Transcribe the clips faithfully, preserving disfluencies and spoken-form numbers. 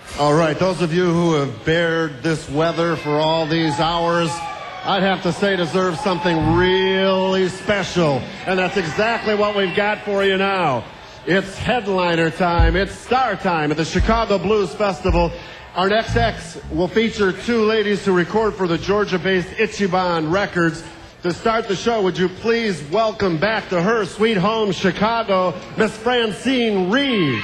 All right, those of you who have bared this weather for all these hours, I'd have to say deserve something really special. And that's exactly what we've got for you now. It's headliner time. It's star time at the Chicago Blues Festival. Our next acts will feature two ladies who record for the Georgia-based Ichiban Records. To start the show, would you please welcome back to her sweet home, Chicago, Miss Francine Reed.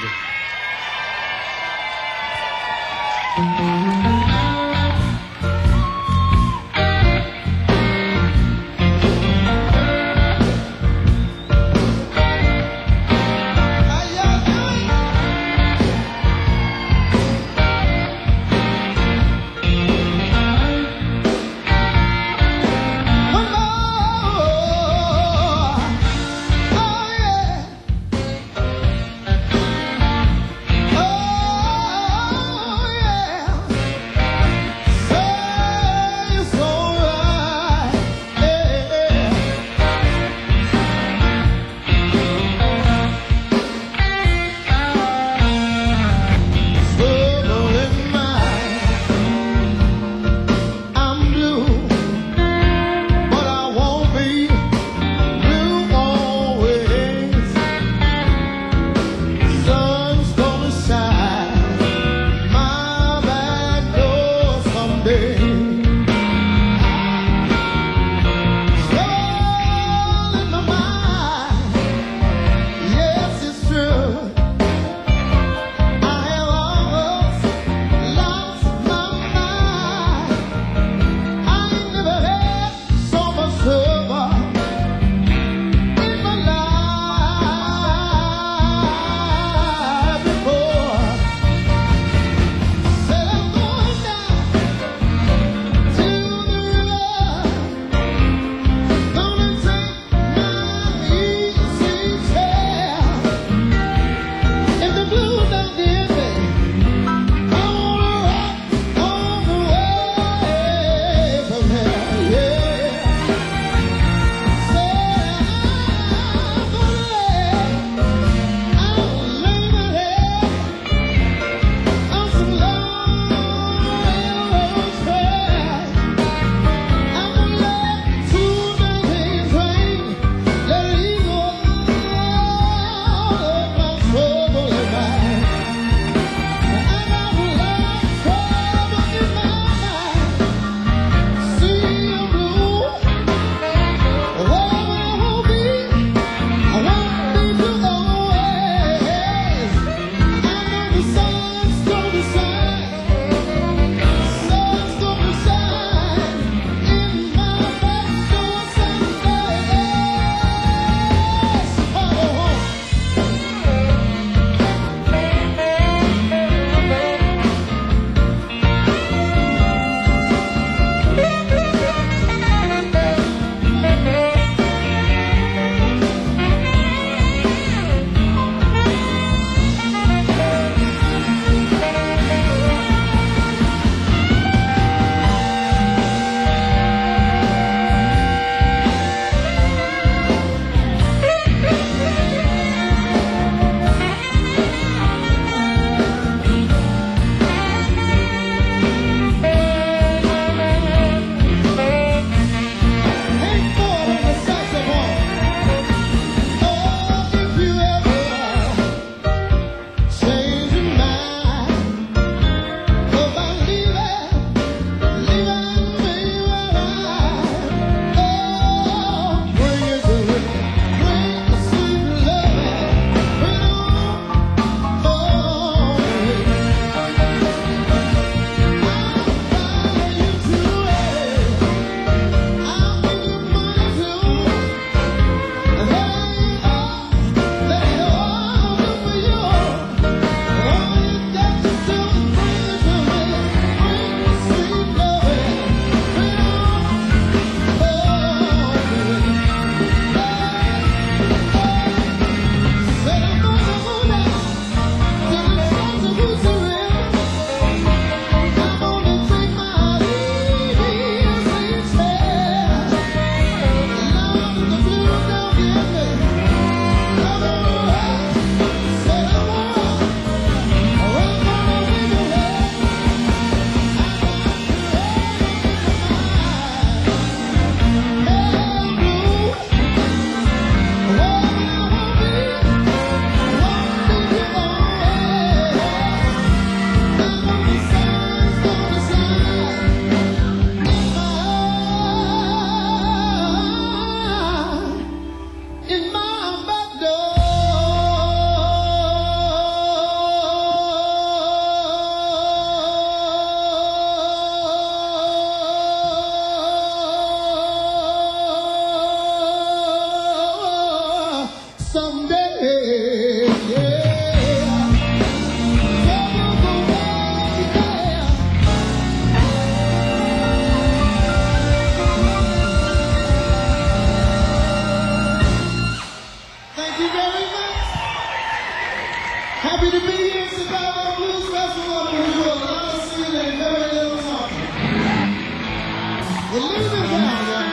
Well, leave it down there.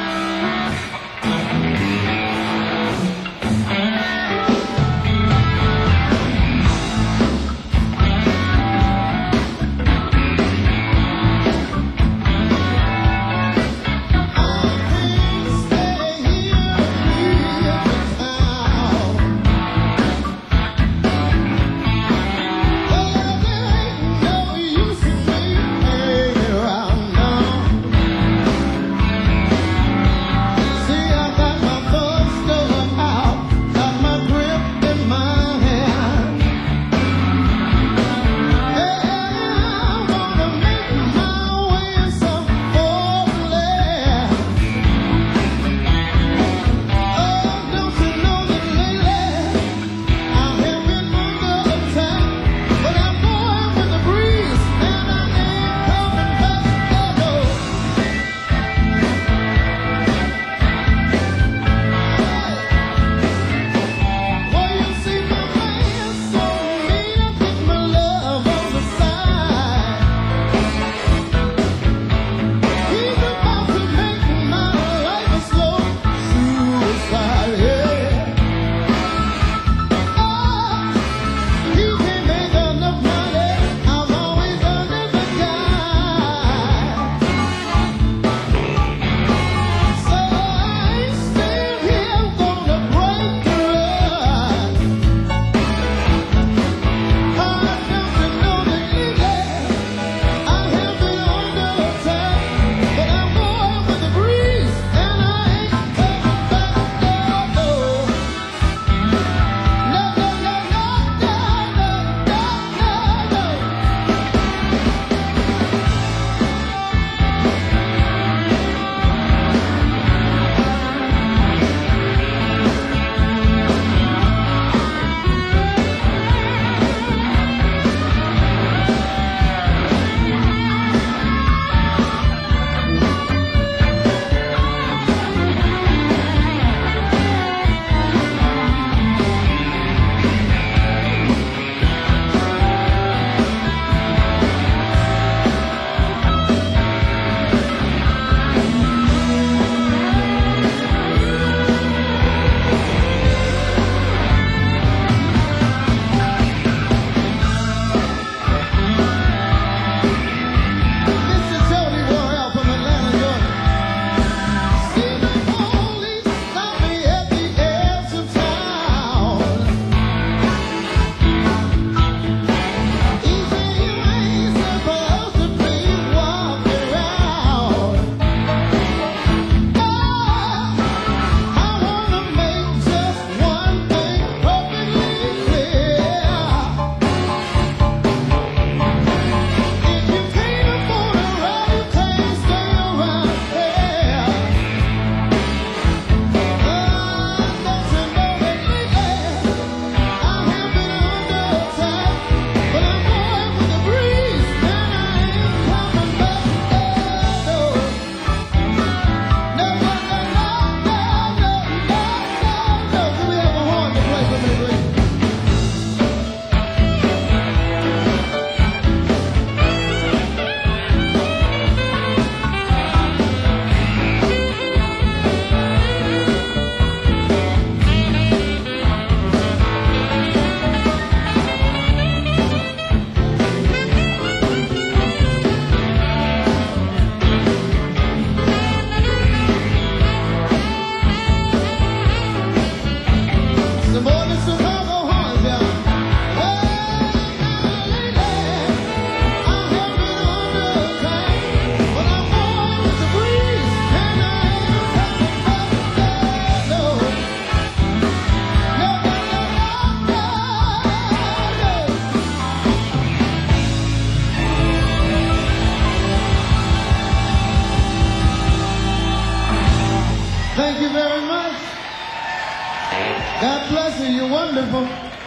God bless you. You're wonderful.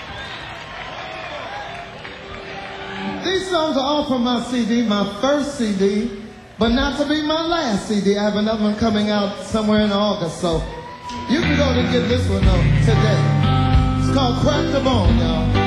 These songs are all from my C D, my first C D, but not to be my last C D. I have another one coming out somewhere in August, so you can go to get this one though today. It's called Crack the Bone, y'all.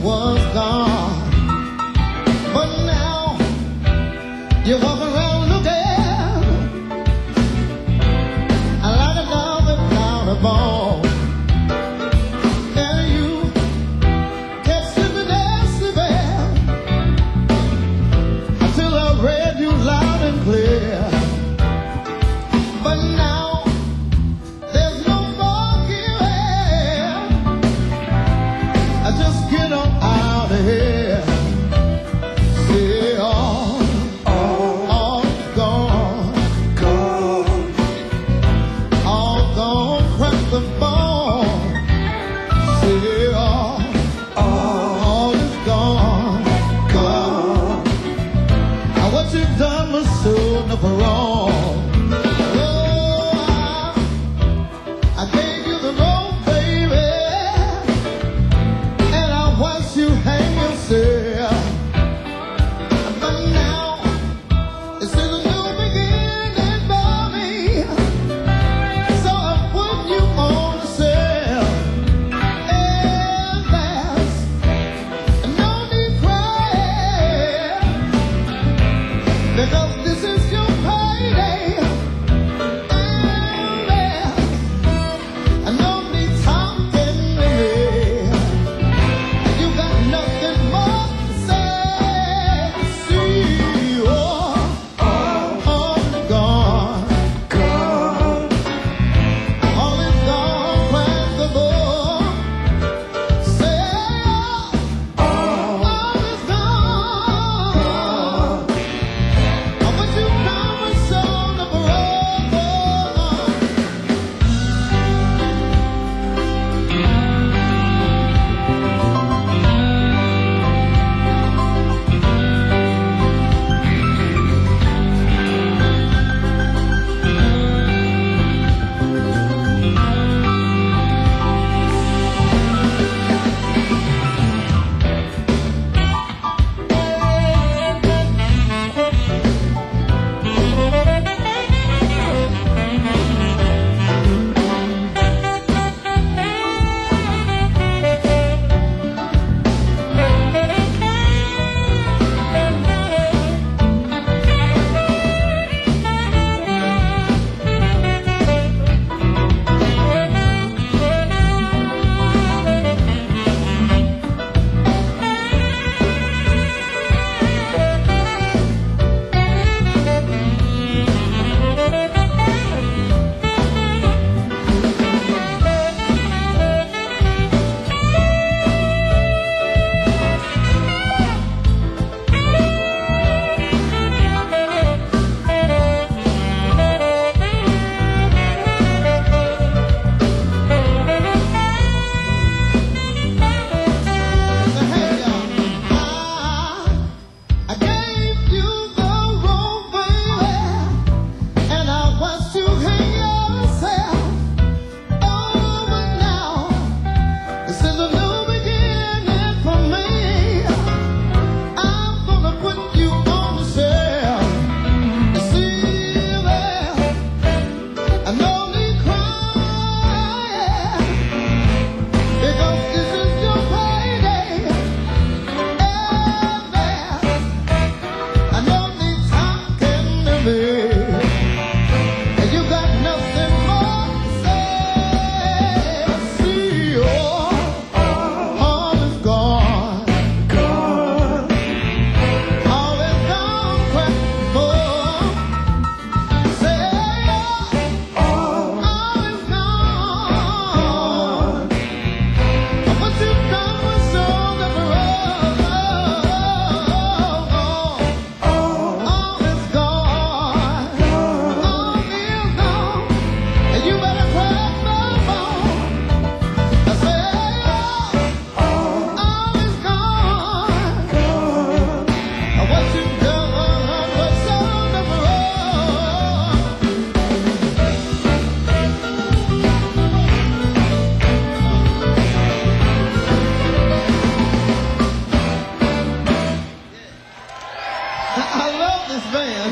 was gone. But now you walk around looking like a dog without a bone. And you kept slipping decibel until I read you loud and clear. But now there's no more giving. I just get on out of here. See, all, all, all gone, gone, all gone, crack the bone. See, all, all is gone, gone. Now what you've done was so never wrong. I gave you the road, baby, and I watched you hang yourself. But now it's in a new beginning for me, so I'm putting you on the shelf. And there's no need crying, because this is your payday. I know me talking to me. You got nothing more to say. See, oh, all, all is gone, gone. All is gone, crack the board. Say, oh, all is gone. What you done was so never wrong. I gave you the road, baby, and I watched you hang yourself. Oh, but now this is a new beginning for me. I'm gonna put you on the shelf. You see there, I know me crying, because this is your payday. And there, I know me talking to me, and you got nothing more to say. See, oh, all is gone, gone. All is gone, crack the board. Say, oh, all is gone. What you've done was so never wrong. All is gone, all is gone, and you better crack the bone. I say, oh, all is gone. What you've done was so never wrong. I I love this band.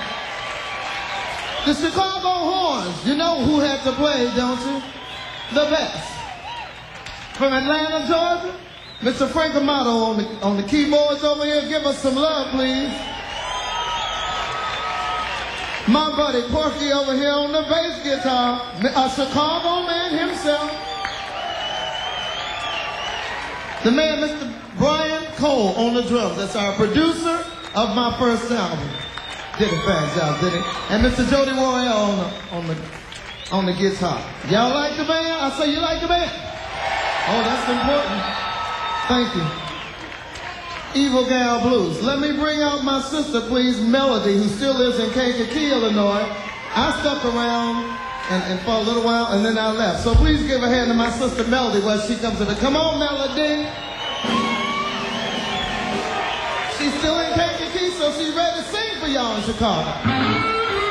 The Chicago Horns. You know who had to play, don't you? The best. From Atlanta, Georgia, Mister Frank Amato on the, on the keyboards over here. Give us some love, please. My buddy Porky over here on the bass guitar. A Chicago man himself. The man, Mister Brian Cole on the drums. That's our producer of my first album. Did a fast job, did he? And Mister Jody Warrior on the, on the, on the guitar. Y'all like the band? I say you like the band? Oh, that's important. Thank you. Evil Gal Blues. Let me bring out my sister, please, Melody, who still lives in Kankakee, Illinois. I stuck around and, and for a little while, and then I left. So please give a hand to my sister, Melody, while she comes in. Come on, Melody. She's still in Kankakee, so she's ready to sing for y'all in Chicago.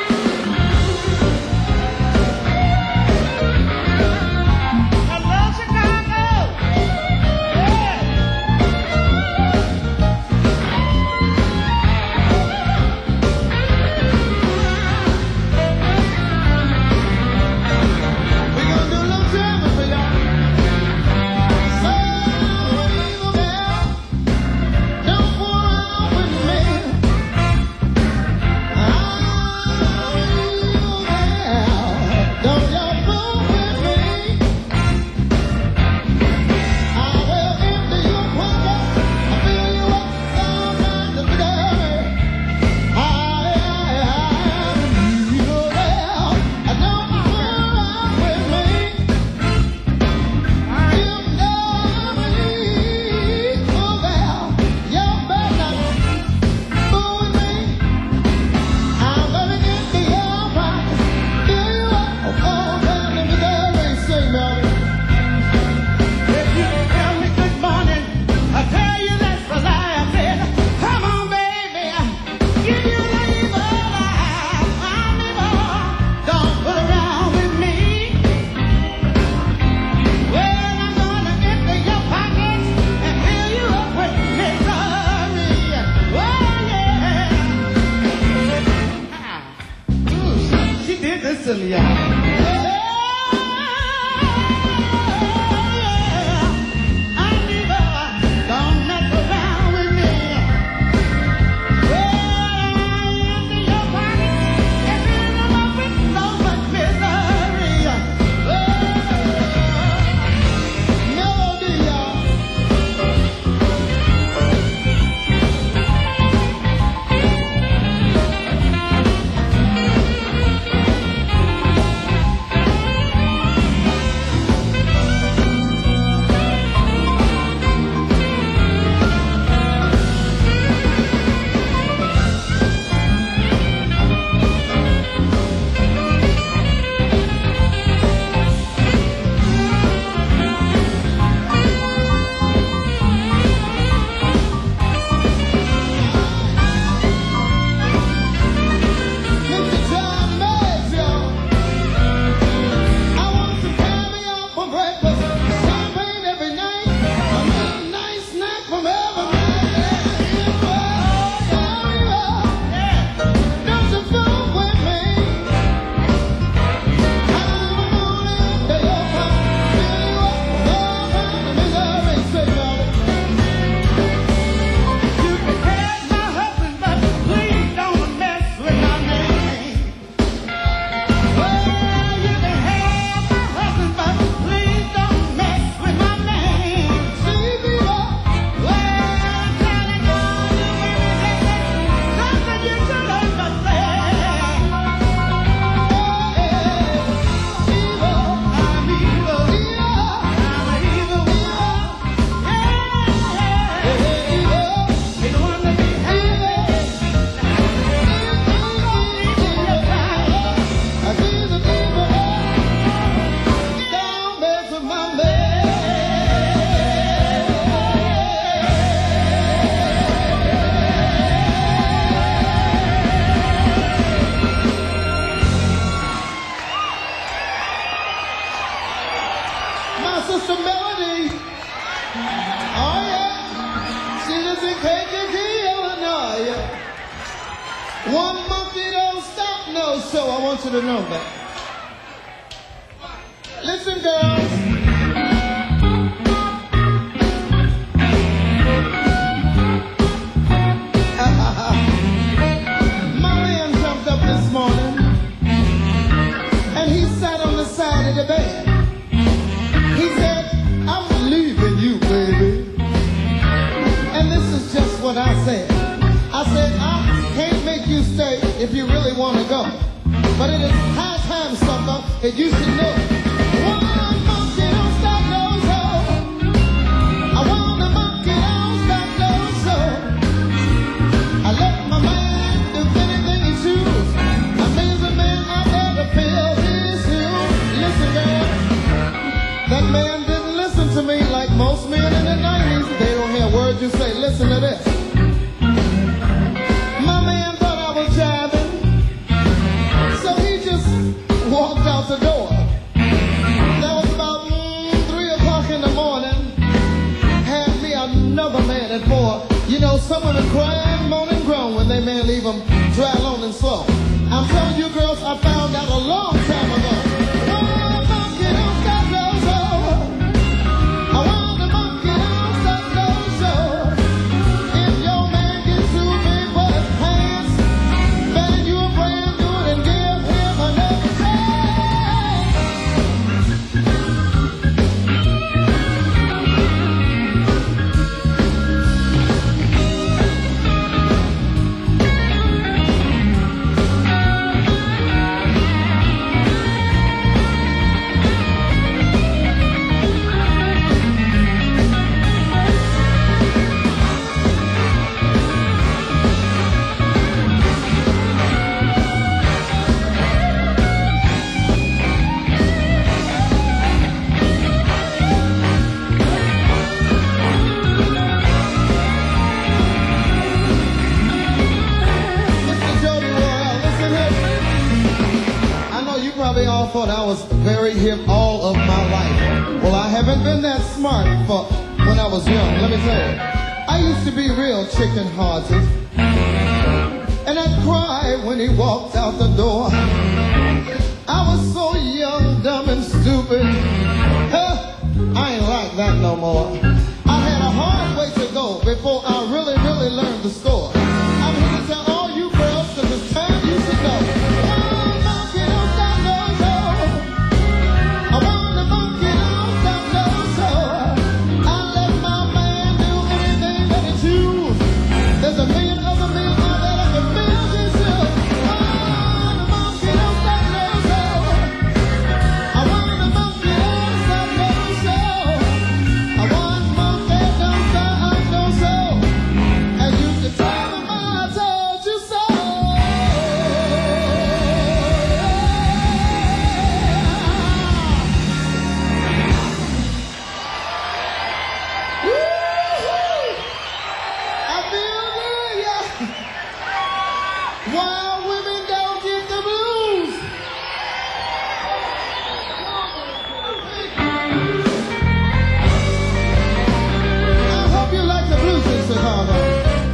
Silly, y'all. Sister Melody. Oh, yeah. She lives in Kankakee, Illinois. One monkey don't stop no show. I want you to know that. Listen, girls. mighty bad. He said, I'm leaving you, baby. And this is just what I said. I said, I can't make you stay if you really want to go. But it is high time, sucker, that you should know. One monkey don't stop no show. I want a monkey don't stop no show. I let my man do anything he chooses. Amazing man out there to fill his shoes. Listen, girl, that man didn't listen to me like most men in the nineties. They don't hear words you say. Listen to this. My man thought I was jiving, so he just walked out the door. That was about mm, three o'clock in the morning. Had me another man at four. You know, some women cry, moan, and groan when they man leave them dry, alone, and slow. I'm telling you, girls, I found out a long time ago. Oh, monkey don't stop no show. I want a monkey don't stop no show. If your man gets too big for his pants, find you a brand new and give him another probably all thought I was very hip all of my life. Well, I haven't been that smart for when I was young, let me tell you. I used to be real chicken hearted, and I'd cry when he walked out the door. I was so young, dumb, and stupid. Huh, I ain't like that no more. I had a hard way to go before I really, really learned the score. I'm here to tell all you girls that it's time you should go. Wild women don't get the blues. I hope you like the blues in Chicago.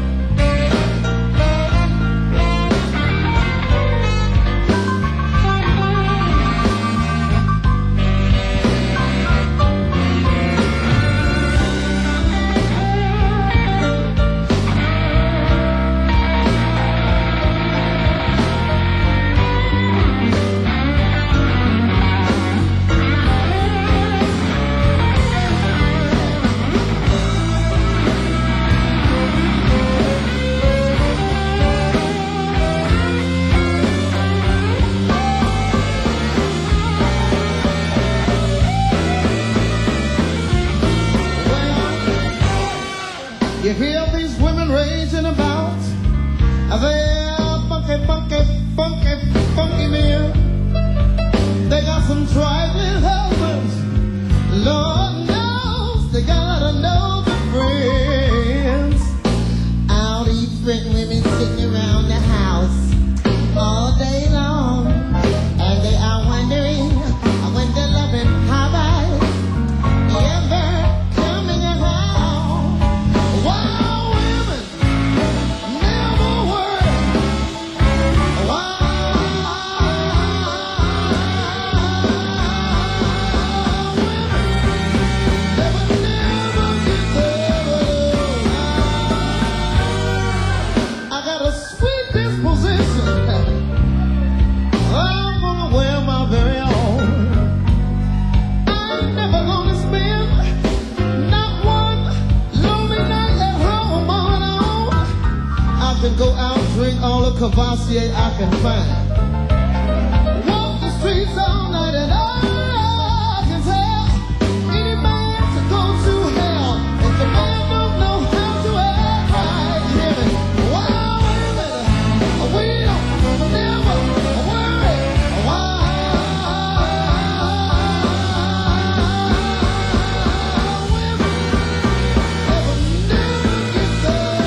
You hear these women raging about, they're funky, funky, funky, funky men. They got some trifling husbands. Lord knows they gotta know the friends. All these friend women sitting around the house all day long, and they are wondering when the loving holiday ever coming around. Wild women never worry. Wild Cavassier I can find. Walk the streets all night and I can tell any man to go to hell if the man don't know how to act right. You hear me? Why women, we don't never worry. Why women ever never get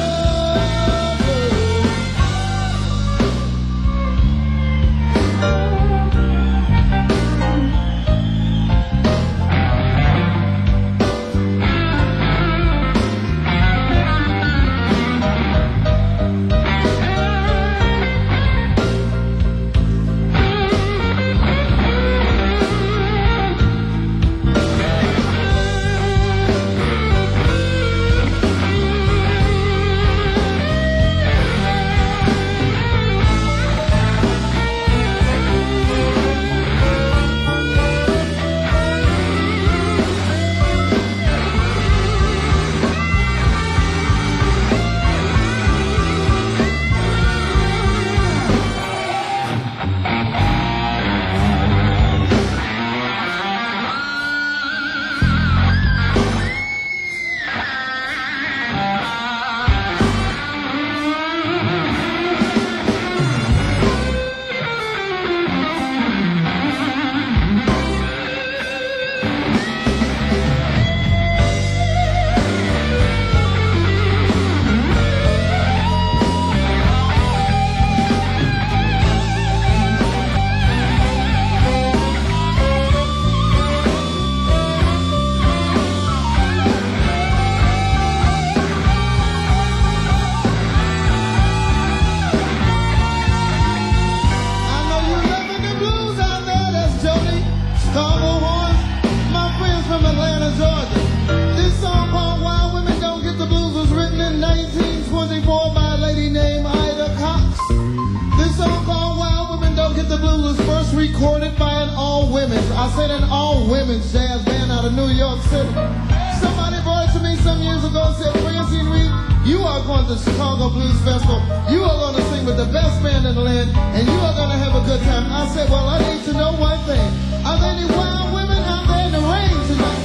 recorded by an all-women's, I said an all-women's jazz band out of New York City. Somebody brought it to me some years ago and said, Francine Reed, you are going to Chicago Blues Festival. You are going to sing with the best band in the land, and you are going to have a good time. I said, well, I need to know one thing. Are there any wild women out there in the rain tonight?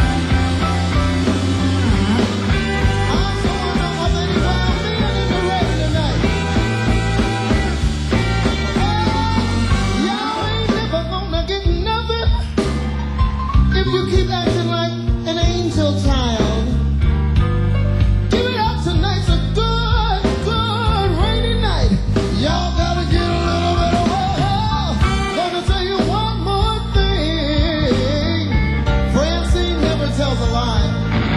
I also want to know, are there any wild men in the rain tonight? If you keep acting like an angel child, give it up, tonight's a good, good rainy night. Y'all gotta get a little bit of love. Gonna tell you one more thing. Francine never tells a lie.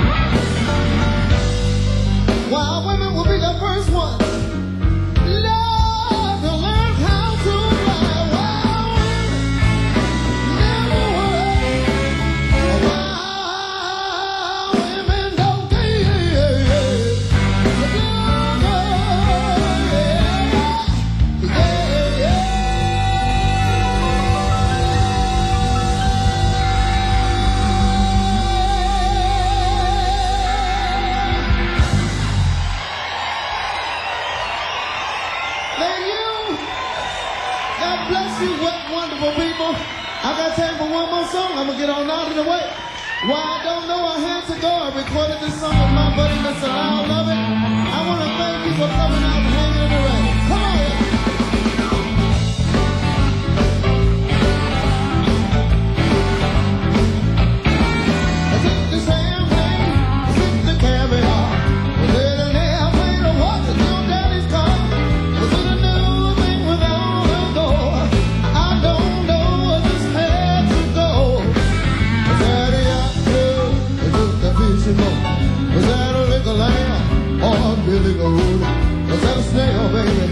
Wild women will be the first ones. Love to learn how to fly. Wild women never worry. Wild women don't care. Yeah, yeah. Thank you. God bless you, what wonderful people. I got time for one more song. I'm gonna get on out of the way. Well, I don't know, I had to go. I recorded this song with my buddy, Mister Lyle Lovett. I want to thank you for coming out and hanging in the rain. Come on in. I took the champagne, sipped the caviar. Was it an airplane or what? Was your daddy's car? Was it a new thing without a door? I don't know, I just had to go. Was that a yacht club? Was it the fishing boat? Was that a liquor lamb or a Billy Gold? Was that a snail, baby?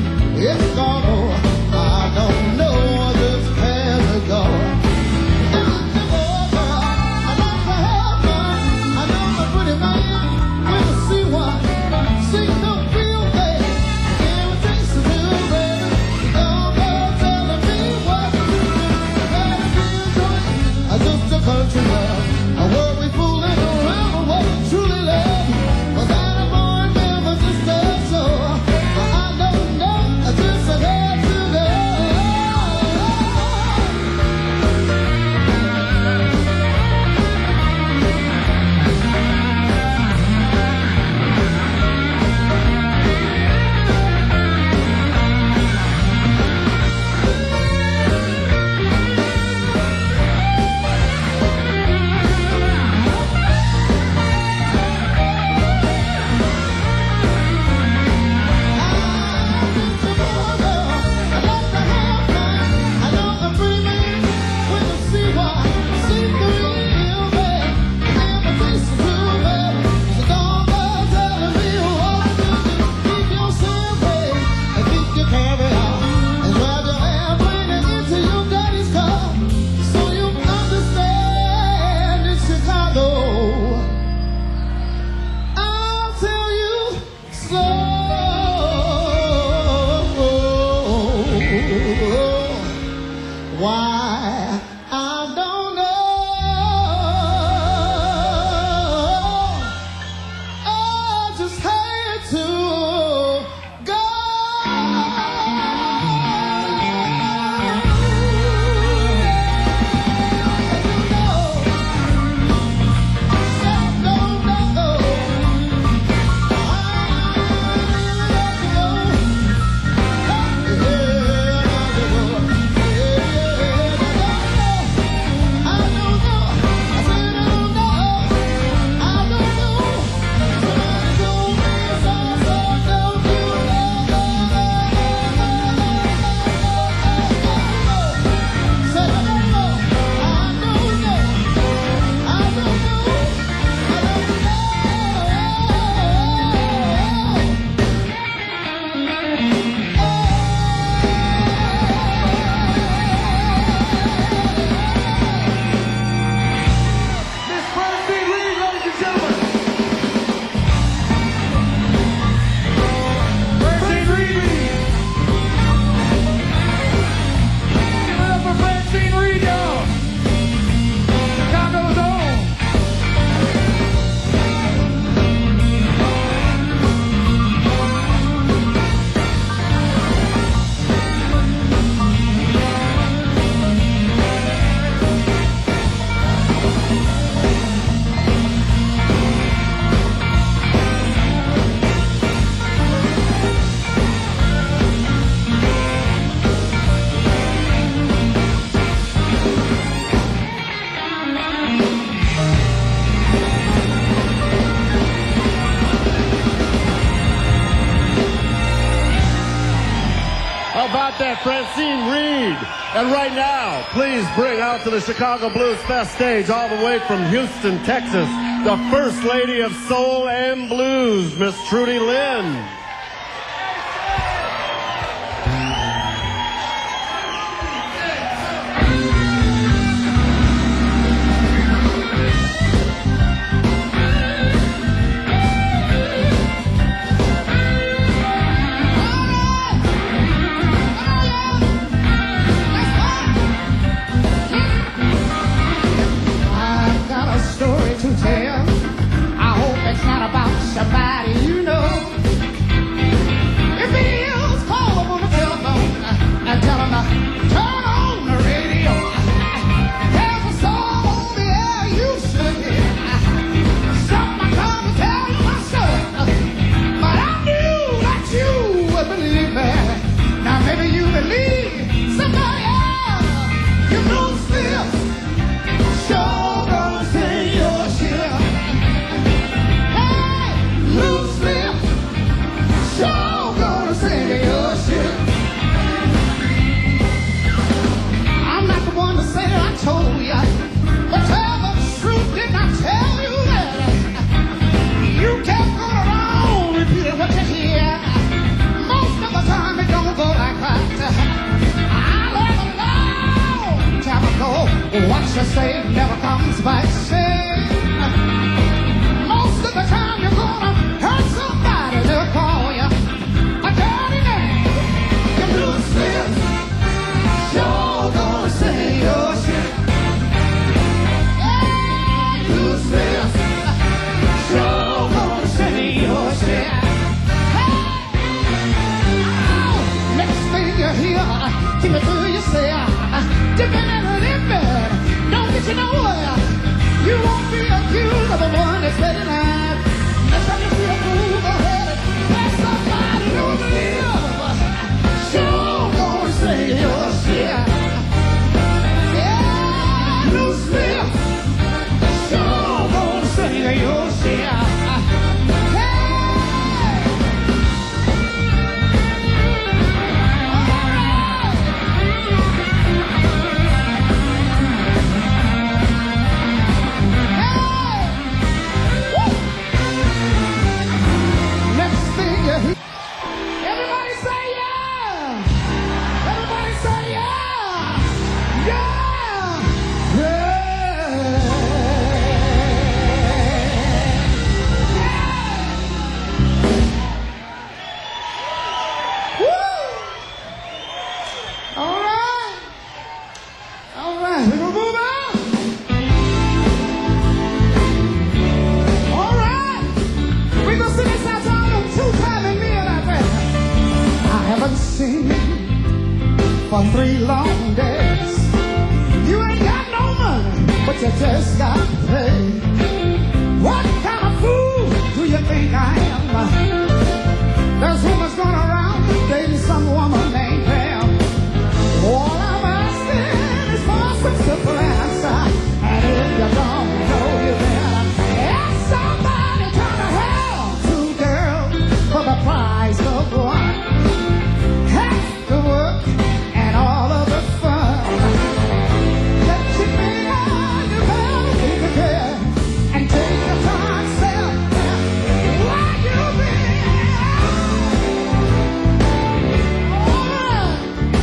Francine Reed. And right now, please bring out to the Chicago Blues Fest stage, all the way from Houston, Texas, the First Lady of Soul and Blues, Miss Trudy Lynn. Somebody you know. If it is, call them on the telephone and tell them to turn on the radio. There's a song on the air you should hear. Something I come to tell you myself, but I knew that you would believe me. Now maybe you believe somebody else. You know still, sure gonna sing your shit. Loose lips, sure gonna sing your shit. I'm not the one to say that I told ya, but tell the truth, didn't I tell you that? You kept going around repeating what you hear. Most of the time it don't go like that. I learned a long time ago, what you say never comes back safe. Most of the time you're gonna hurt somebody, they'll call you a dirty name. You loose lips, sure gonna say your shit. Yeah, loose lips, sure gonna say your shit. Hey, oh, next thing you hear, keep it to yourself. Dipping in a little bit, don't get you nowhere. You won't be accused of the one that's better than. Next time you see a fool, go ahead and let somebody who live. Sure gonna say your shit. Yeah, loose lips. Sure gonna say your shit. For three long days, you ain't got no money, but you just got paid. What kind of fool do you think I am? There's rumors going around dating some woman named Pam. All I'm asking is for some simple answer, and if you don't know, you better ask somebody turn to hell. Two girls for the price of one. Half the work and all of the fun. Let you be on your bed, take a care, and take your time, self. Where you been? Alright.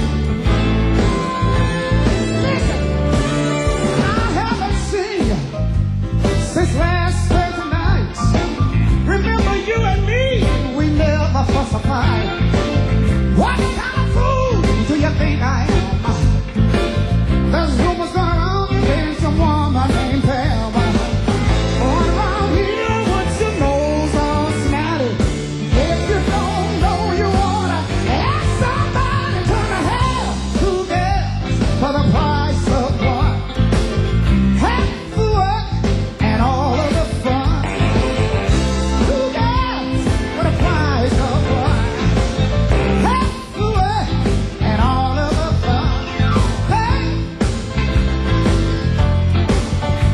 Listen, I haven't seen you since last Thursday night. Remember you and me, we never fuss a fight. What kind of fool do you think I am? There's rumors going around you dating some woman named Pam. Going around here with your nose all snotty. If you don't know, you wanna ask somebody turn to hell. Who cares for the price of one? Half the work and all of the fun. Who cares for the price of one? Half the work and all of the fun. Hey.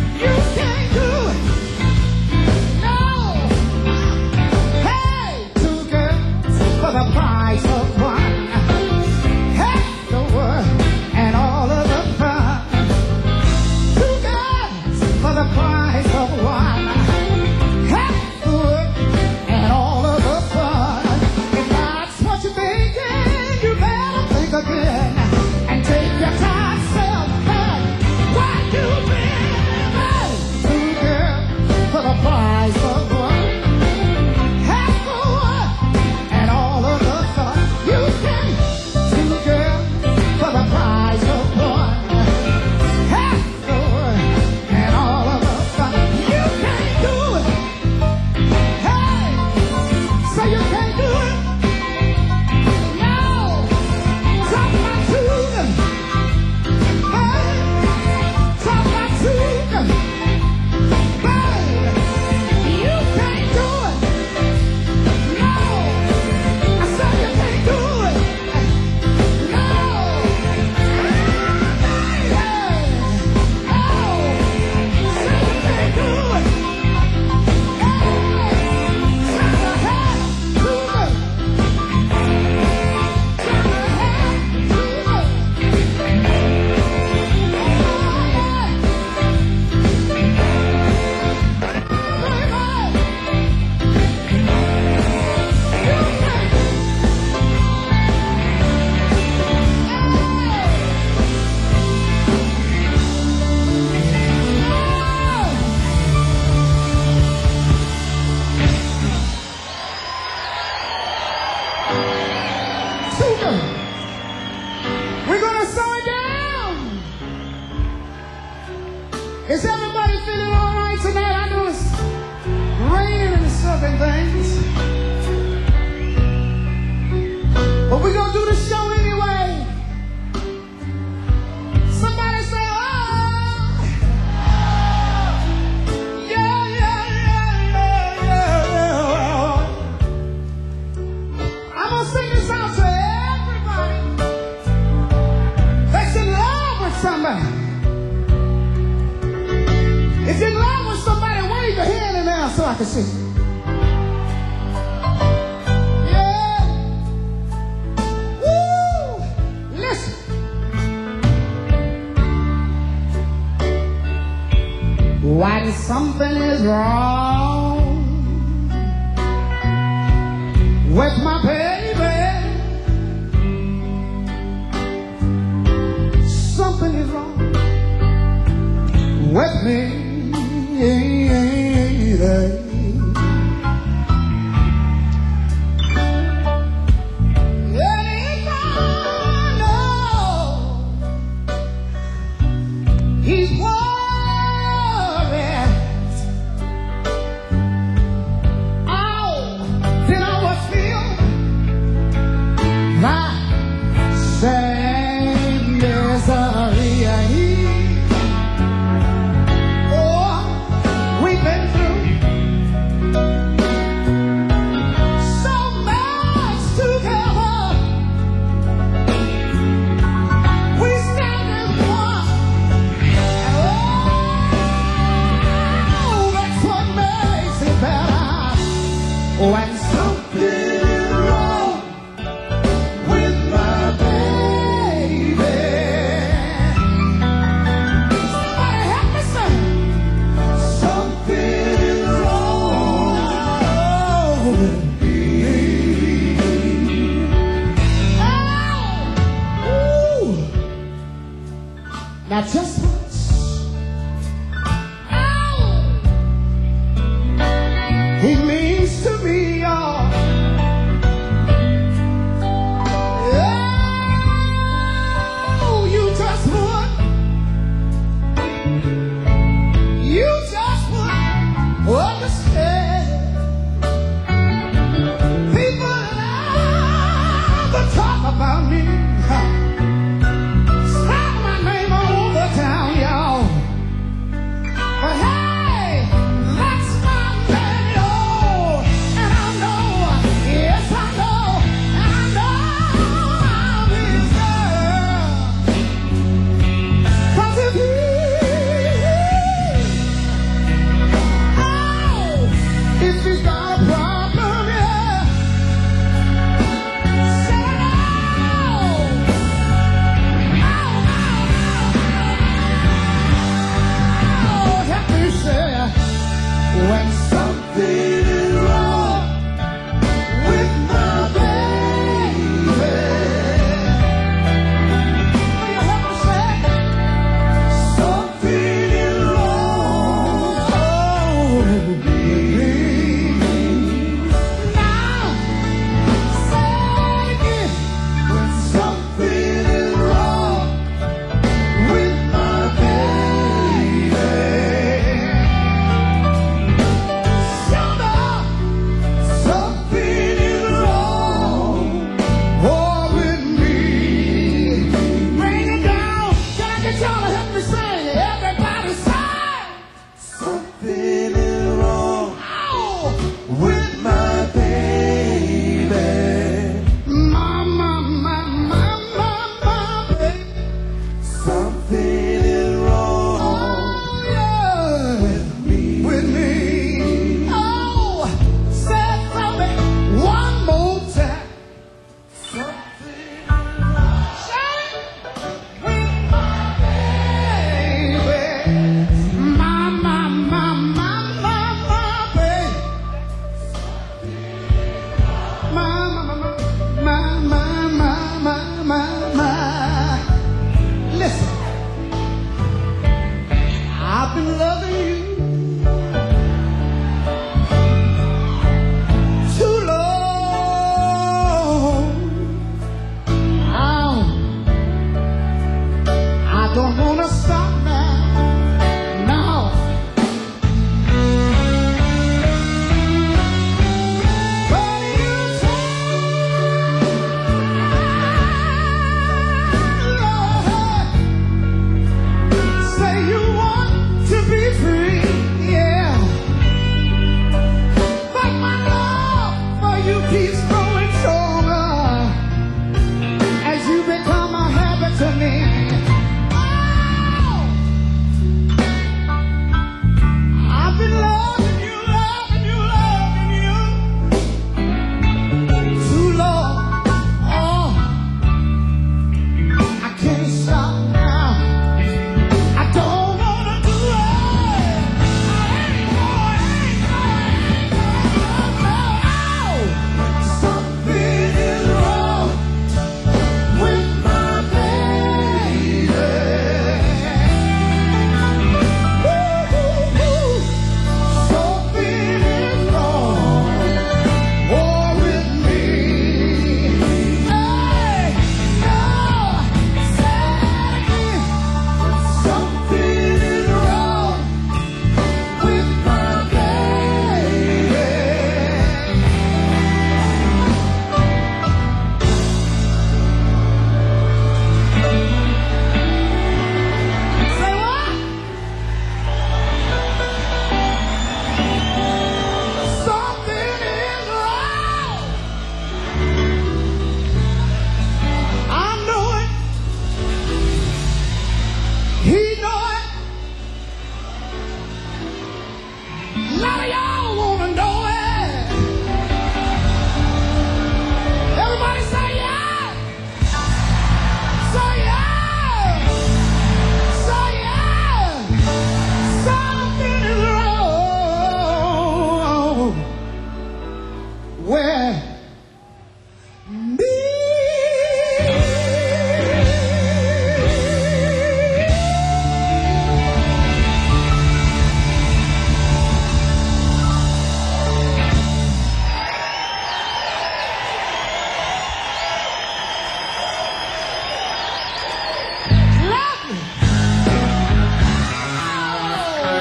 Is everybody feeling all right tonight? I know it's raining and certain things, but we're gonna do the show anyway. Somebody say, oh, yeah, yeah, yeah, yeah, yeah, yeah. I'm gonna sing this out to everybody that's in love with somebody. If you're in love with somebody, wave your hand in there so I can see. Yeah. Woo! Listen. When something is wrong with my baby, something is wrong with me. He's worried. Oh, then I will feel that same misery. Oh, we've been through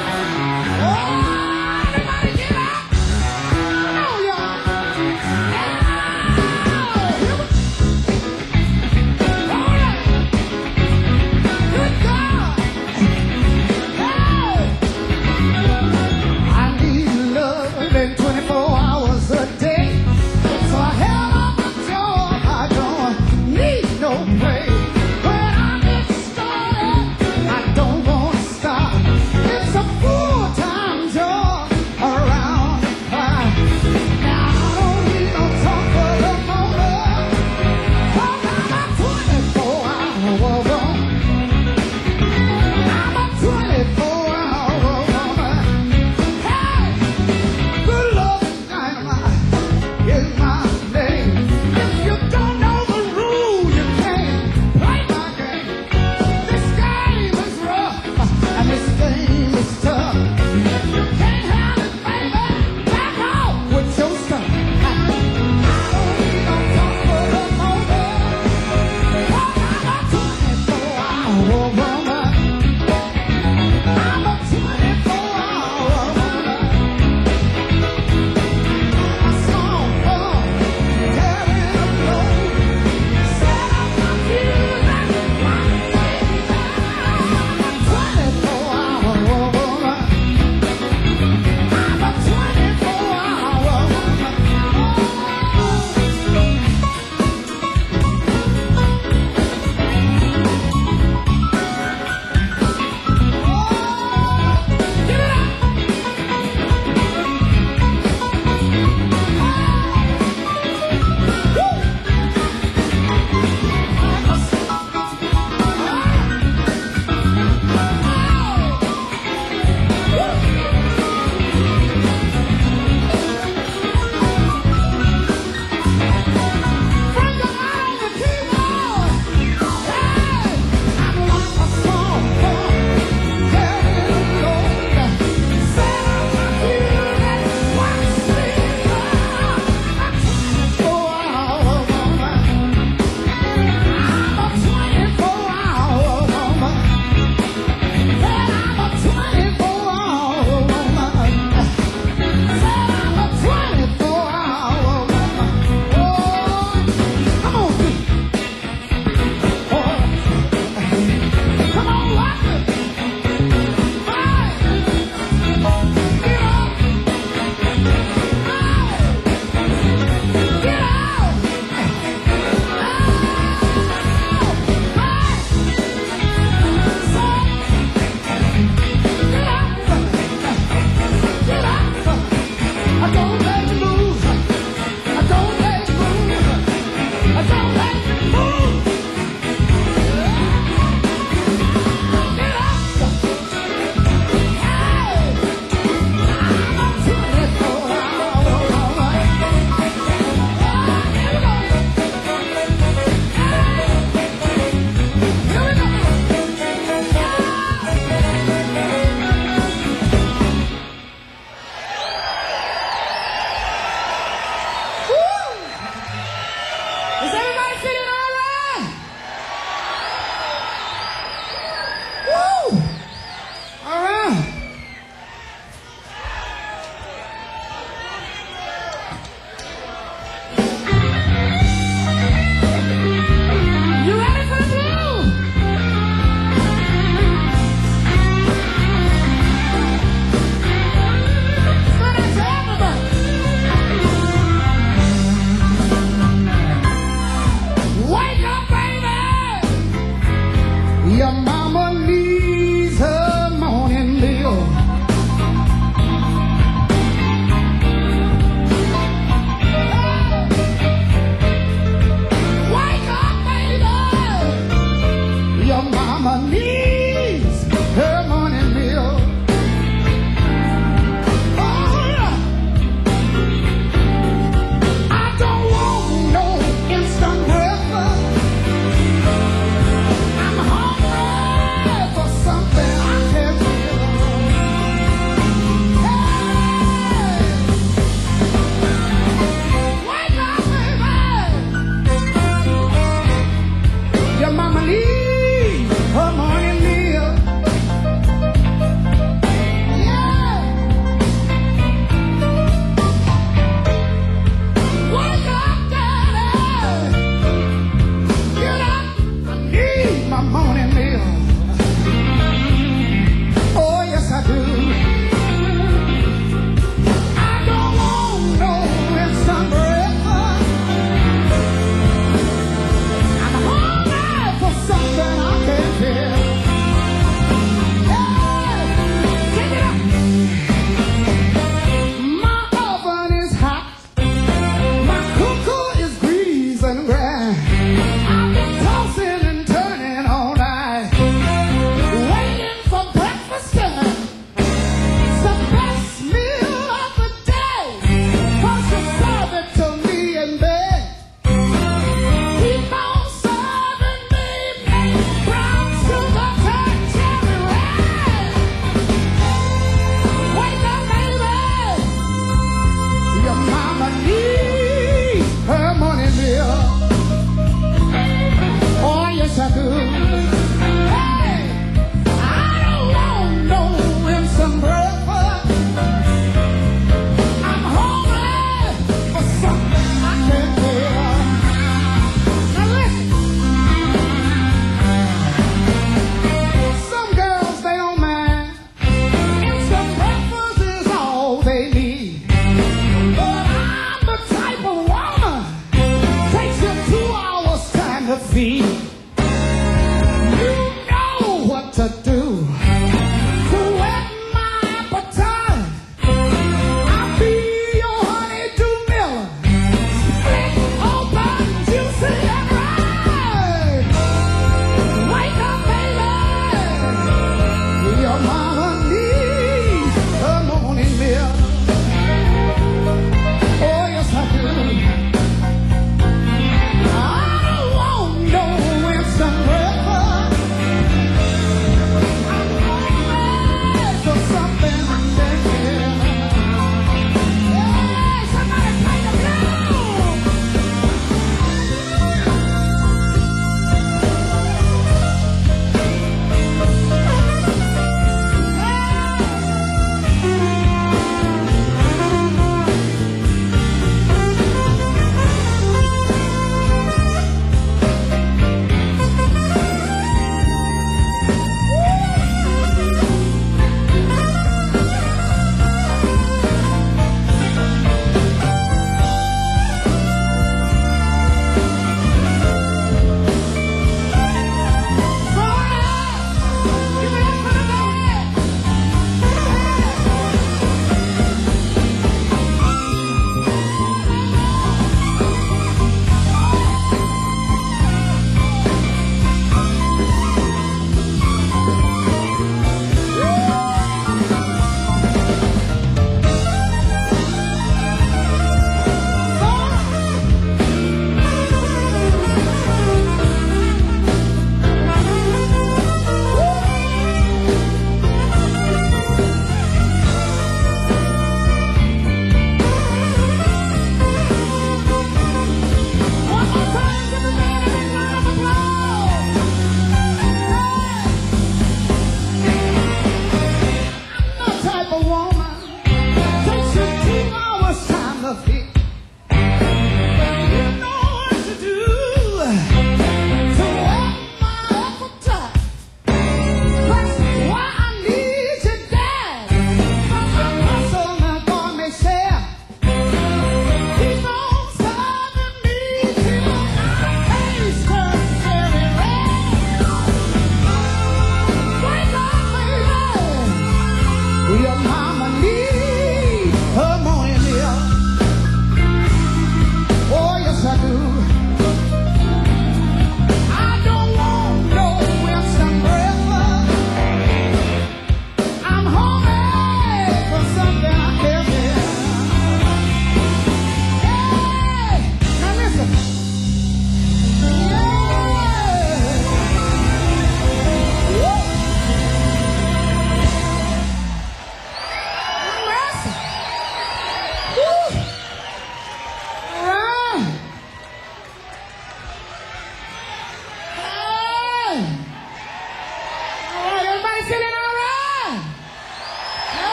everybody get up. Come on, y'all. Yeah. Here we- All right. Good God. Hey. I need love in twenty-four hours a day. So I held up my job. I don't need no pay. When I get started, I don't want to stop. It's a fool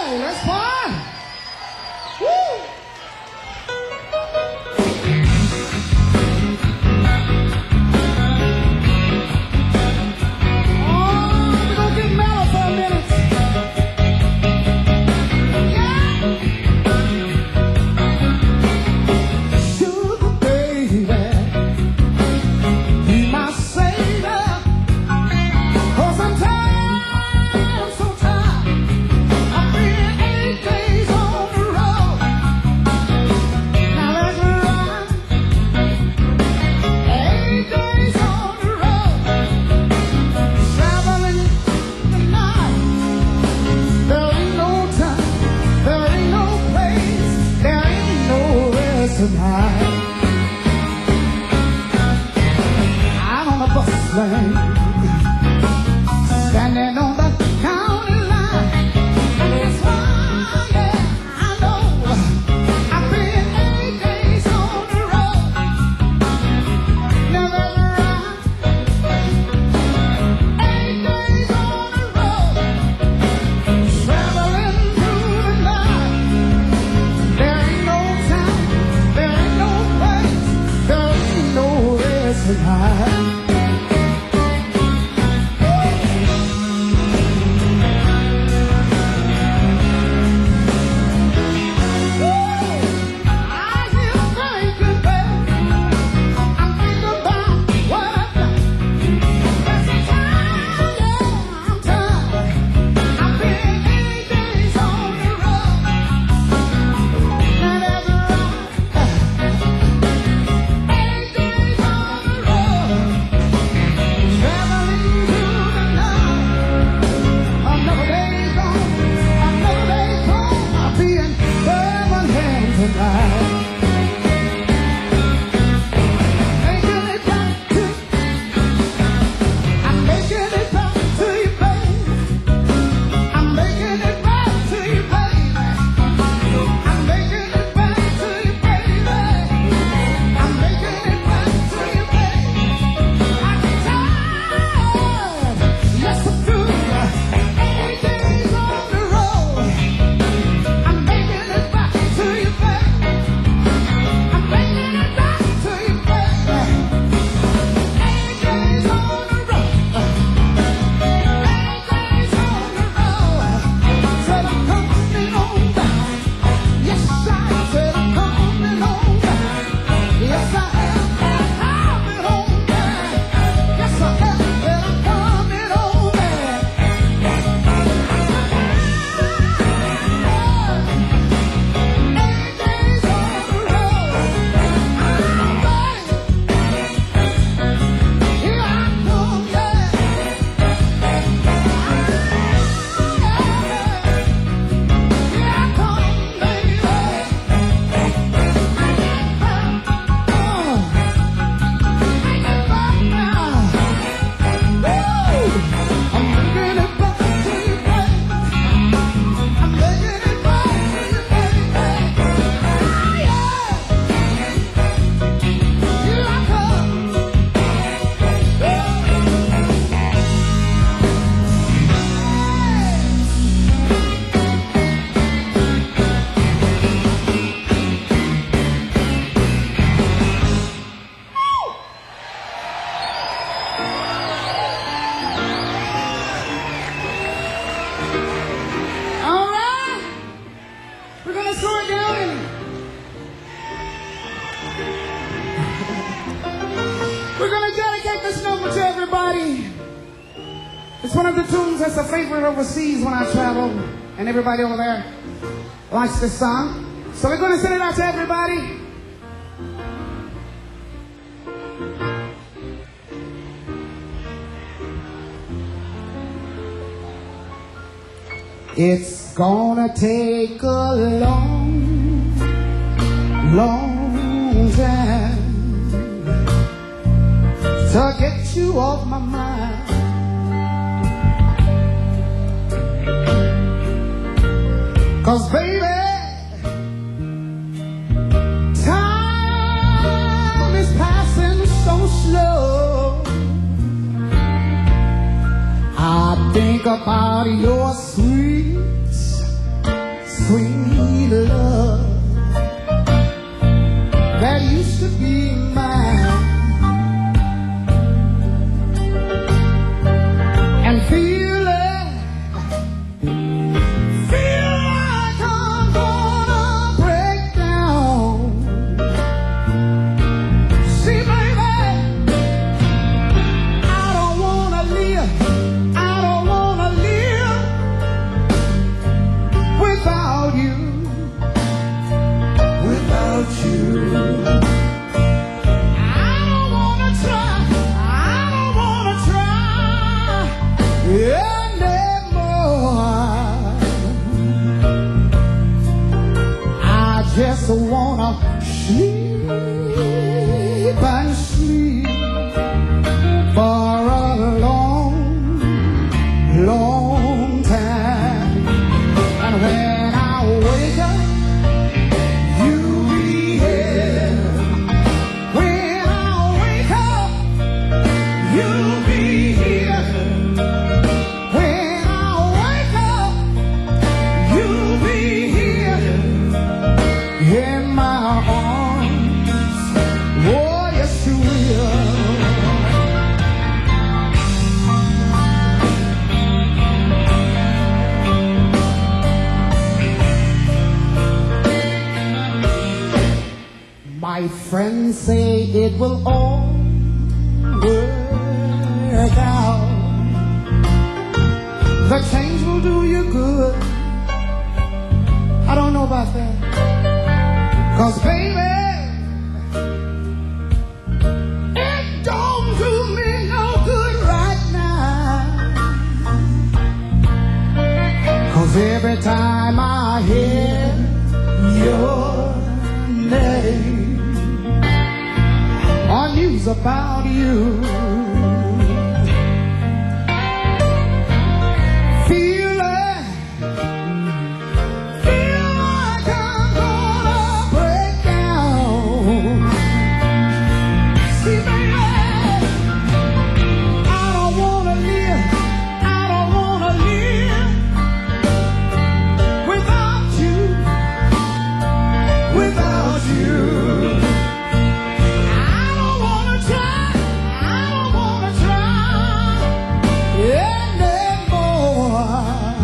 right, let's party. Woo! Oh, we're gonna get mellow for a minute. Yeah. Sugar baby, be my savior. 'Cause I'm tired, I'm so tired. I've been eight days on the road. Now let's ride. Eight days on the road, traveling the night. There ain't no time, there ain't no place, there ain't nowhere to hide. I'm on a bus lane, standing on the county line. And it's why, yeah, I know I've been eight days on the road. Now that's right. Eight days on the road, traveling through the night. There ain't no time, there ain't no place, there ain't nowhere to hide. We're gonna dedicate this number to everybody. It's one of the tunes that's a favorite overseas when I travel, and everybody over there likes this song. So we're gonna send it out to everybody. It's gonna take a long, long time to get you off my mind. Cause baby, time is passing so slow. I think about your sweet sweet love that used to be mine, and feeling, feel like I'm gonna break down. See, baby, I don't wanna live, I don't wanna live without you, without you. I don't wanna try, I don't wanna try anymore. I just wanna sleep and sleep for a long, long time. And when I wake up, you'll be here. When I wake up, you'll be here. When I wake up, you'll be here in my arms. Oh, yes, you will. My friends say it will all work out. The change will do you good. I don't know about that. 'Cause baby, it don't do me no good right now. 'Cause every time I hear your name or news about you, feel like, feel like I'm gonna break down. See, baby, I don't wanna live, I don't wanna live without you, without you. I don't wanna try, I don't wanna try anymore.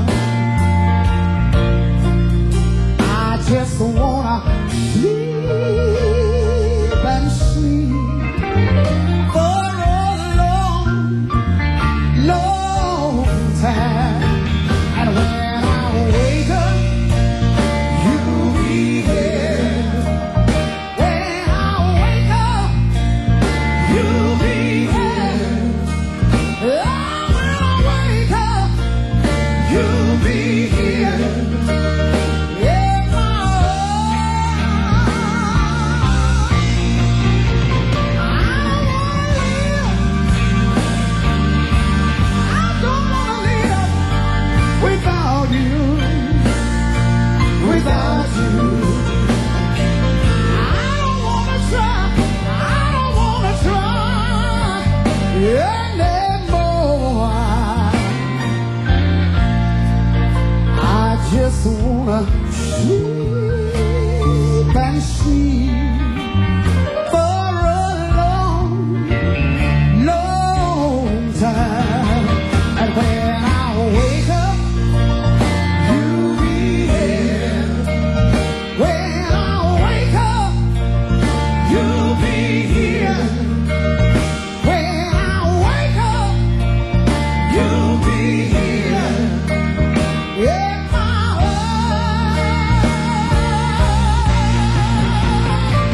I just wanna sleep and sleep for a long, long time. And when I wake up, you'll be here. When I wake up, you'll be here. Oh, when I wake up, you'll be here. In my arms. I don't wanna live, I don't wanna live without you, without you. I don't wanna try, I don't wanna try anymore. I just wanna sleep and sleep for a long, long time. And when I wake up, you'll be here. When I wake up, you'll be here. When I wake up, you'll be here. In my arms.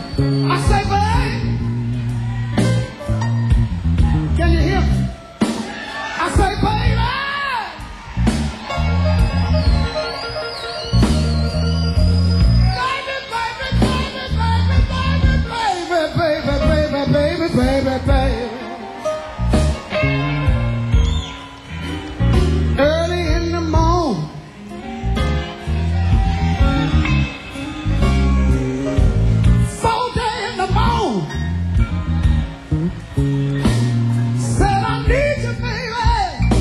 I say, babe, can you hear me? I say, baby, baby, baby, baby, baby, baby, baby, baby, baby. Early in the morning, four day in the morning, said I need you, baby.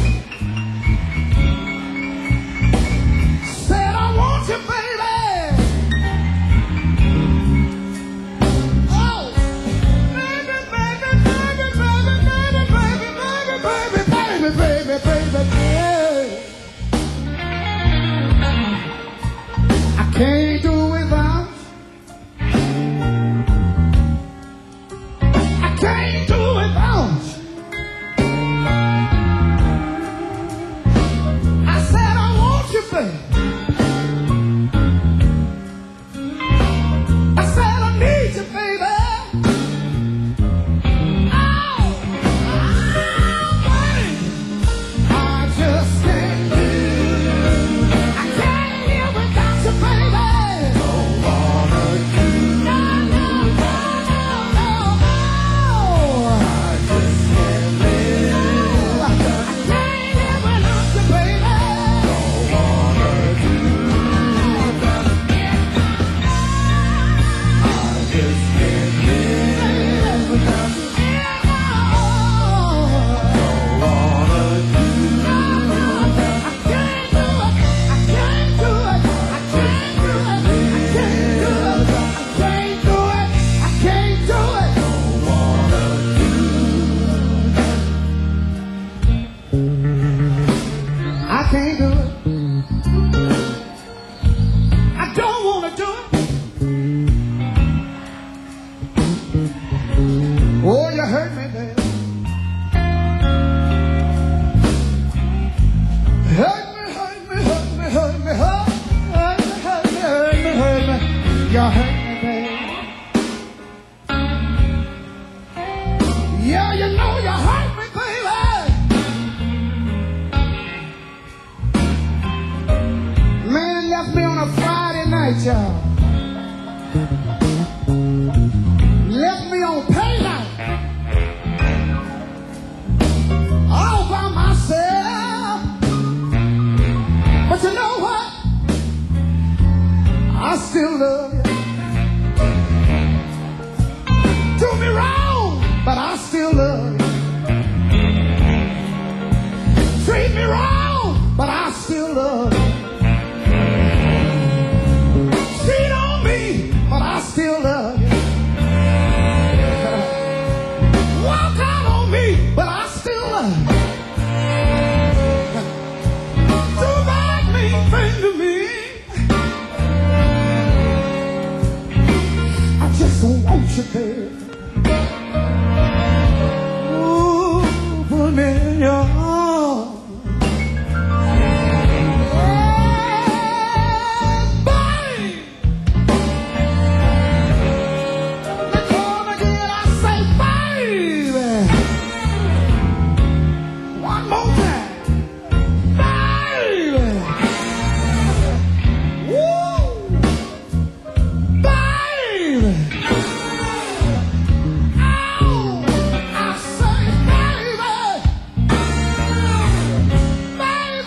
Said I want you, baby. Oh, baby, baby, baby, baby, baby, baby, baby, baby, baby, baby, baby, baby. I can't do without. I can't do without. I said I want you, baby. I said I need you, baby. Oh, baby. I just can't live. I can't live without you, baby. Don't wanna do. No, no, no, no, no, no. I just can't live. I can't live without you, baby. Don't wanna do. I just can't live without you. Don't wanna do. I can't do it. I can't do it. I can't do it. I can't do it. I can't do it. I can't do it. Don't wanna do. I can't do it. I don't wanna do it. Oh, you hurt me, baby. Hurt me, hurt me, hurt me, hurt me, hurt me, hurt me, hurt me, hurt me, hurt me. You hurt me, baby. Yeah, you know you hurt me, baby. Man left me on a Friday night, y'all. Left me on pay night. All by myself. But you know what? I still love you. Do me wrong, but I still love you. Treat me wrong, but I still love you. Cheat on me, but I still love you. Walk out on me, but I still love you. Do bad mean thing to me. I just want you, baby. Ooh, put me in your arms. Yeah, babe. They call me again, I say, baby. One more time. Baby. Woo. Baby. Ow. I say, baby. Baby.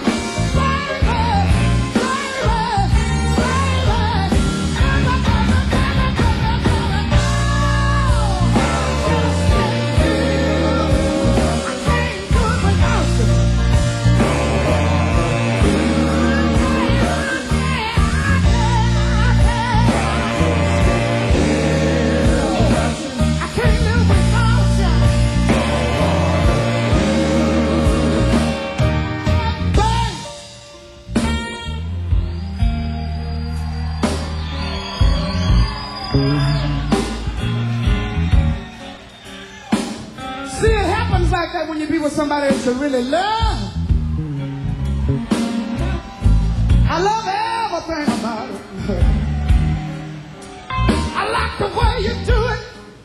See, it happens like that when you be with somebody that you really love. I love everything about it. I like like the way you do it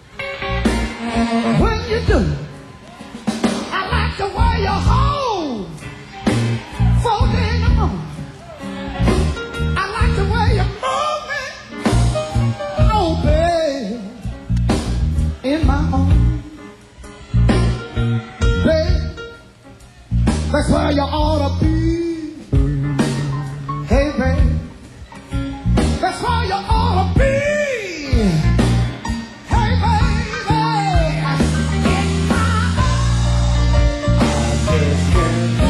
when you do it. I like the way you hold four days in the morning. I like the way you move me, oh babe, in my arms, babe. That's where you ought to be. Hey babe, that's where you ought to be. Hey baby, in my arms, in my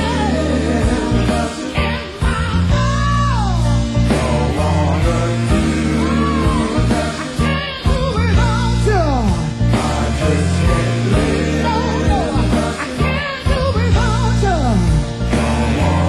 arms. Don't wanna do that. I can't do without you. I just can't live. No, no, I can't do without you. Don't wanna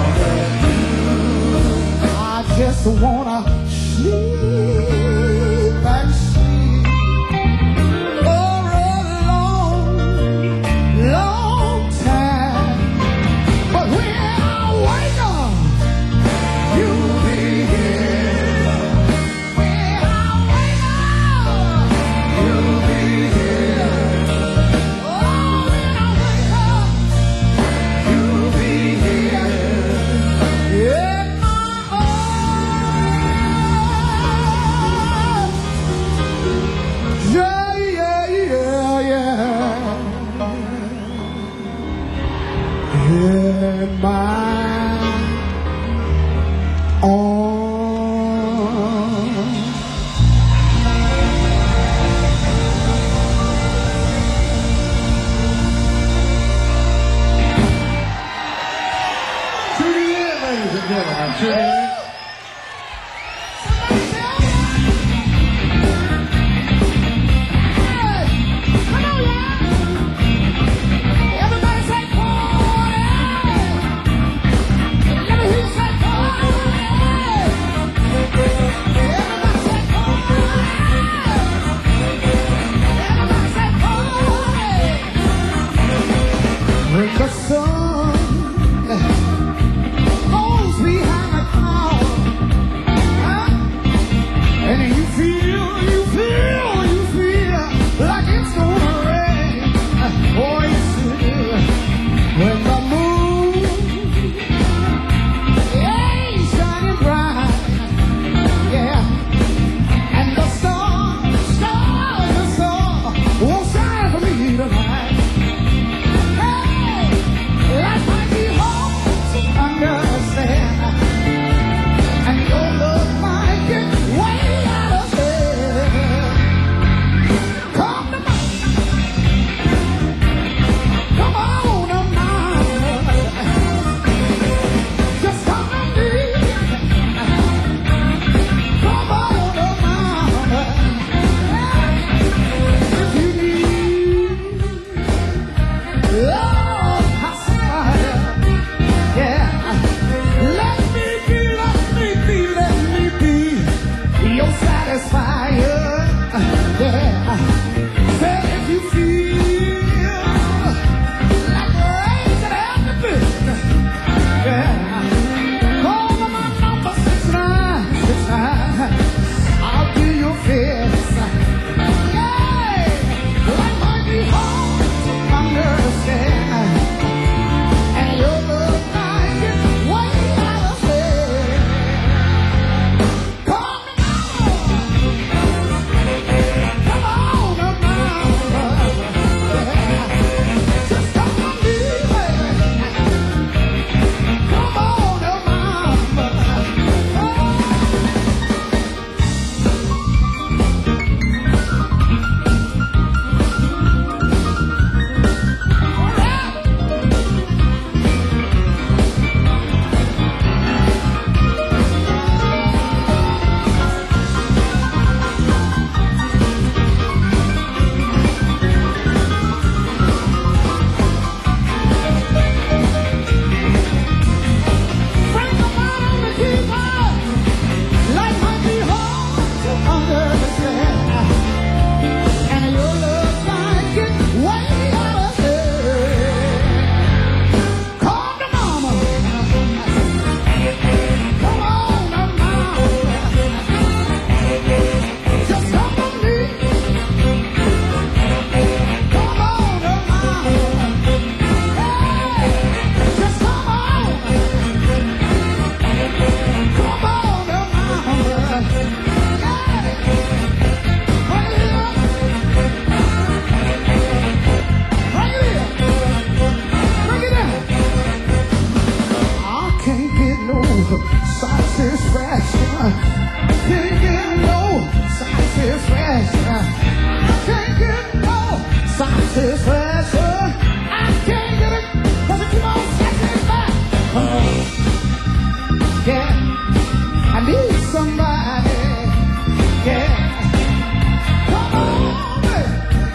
is special. I can't get it, 'cause it keep on setting back. Come on. Yeah, I need somebody. Yeah. Come on, baby.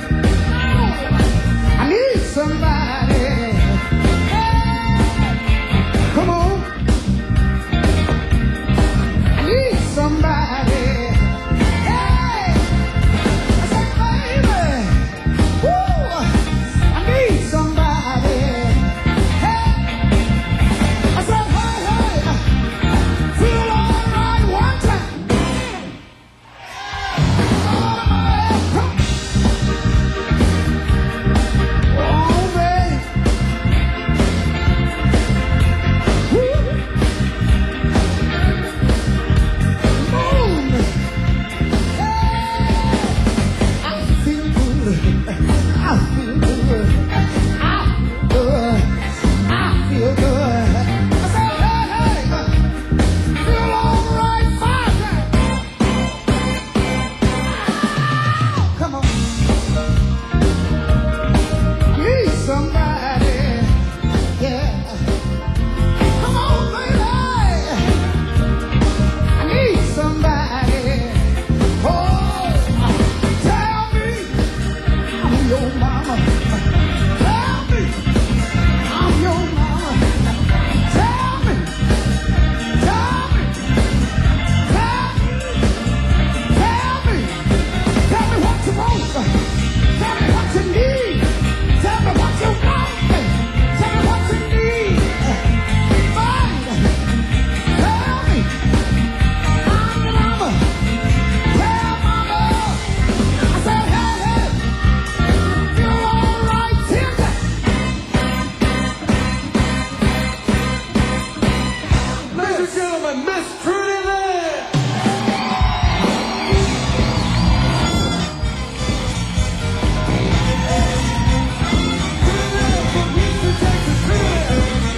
I need somebody. Yeah. Come on. I need somebody. Hey. I said, baby. Woo. I need somebody. Hey. I said, hey, hey. Feel all right one time. Oh, baby. Woo. Moon. Hey. I feel good. I feel good. I feel good. I feel good. I said, hey, hey. Feel all right, Father. Come on. Need somebody. Yeah. Come on, baby. I need somebody. Oh, tell me I'm your mama. Tell me I'm your mama. Tell me, tell me, tell me, tell me, tell me what you want. Tell me what you need. Tell me what you want. Tell me what you need. Mind. Tell me. I'm your mama. Tell mama. I said, hey, hey. Feel all right, tender. Ladies and gentlemen, Miss Trudy Lynn. From Houston, Texas, Trudy.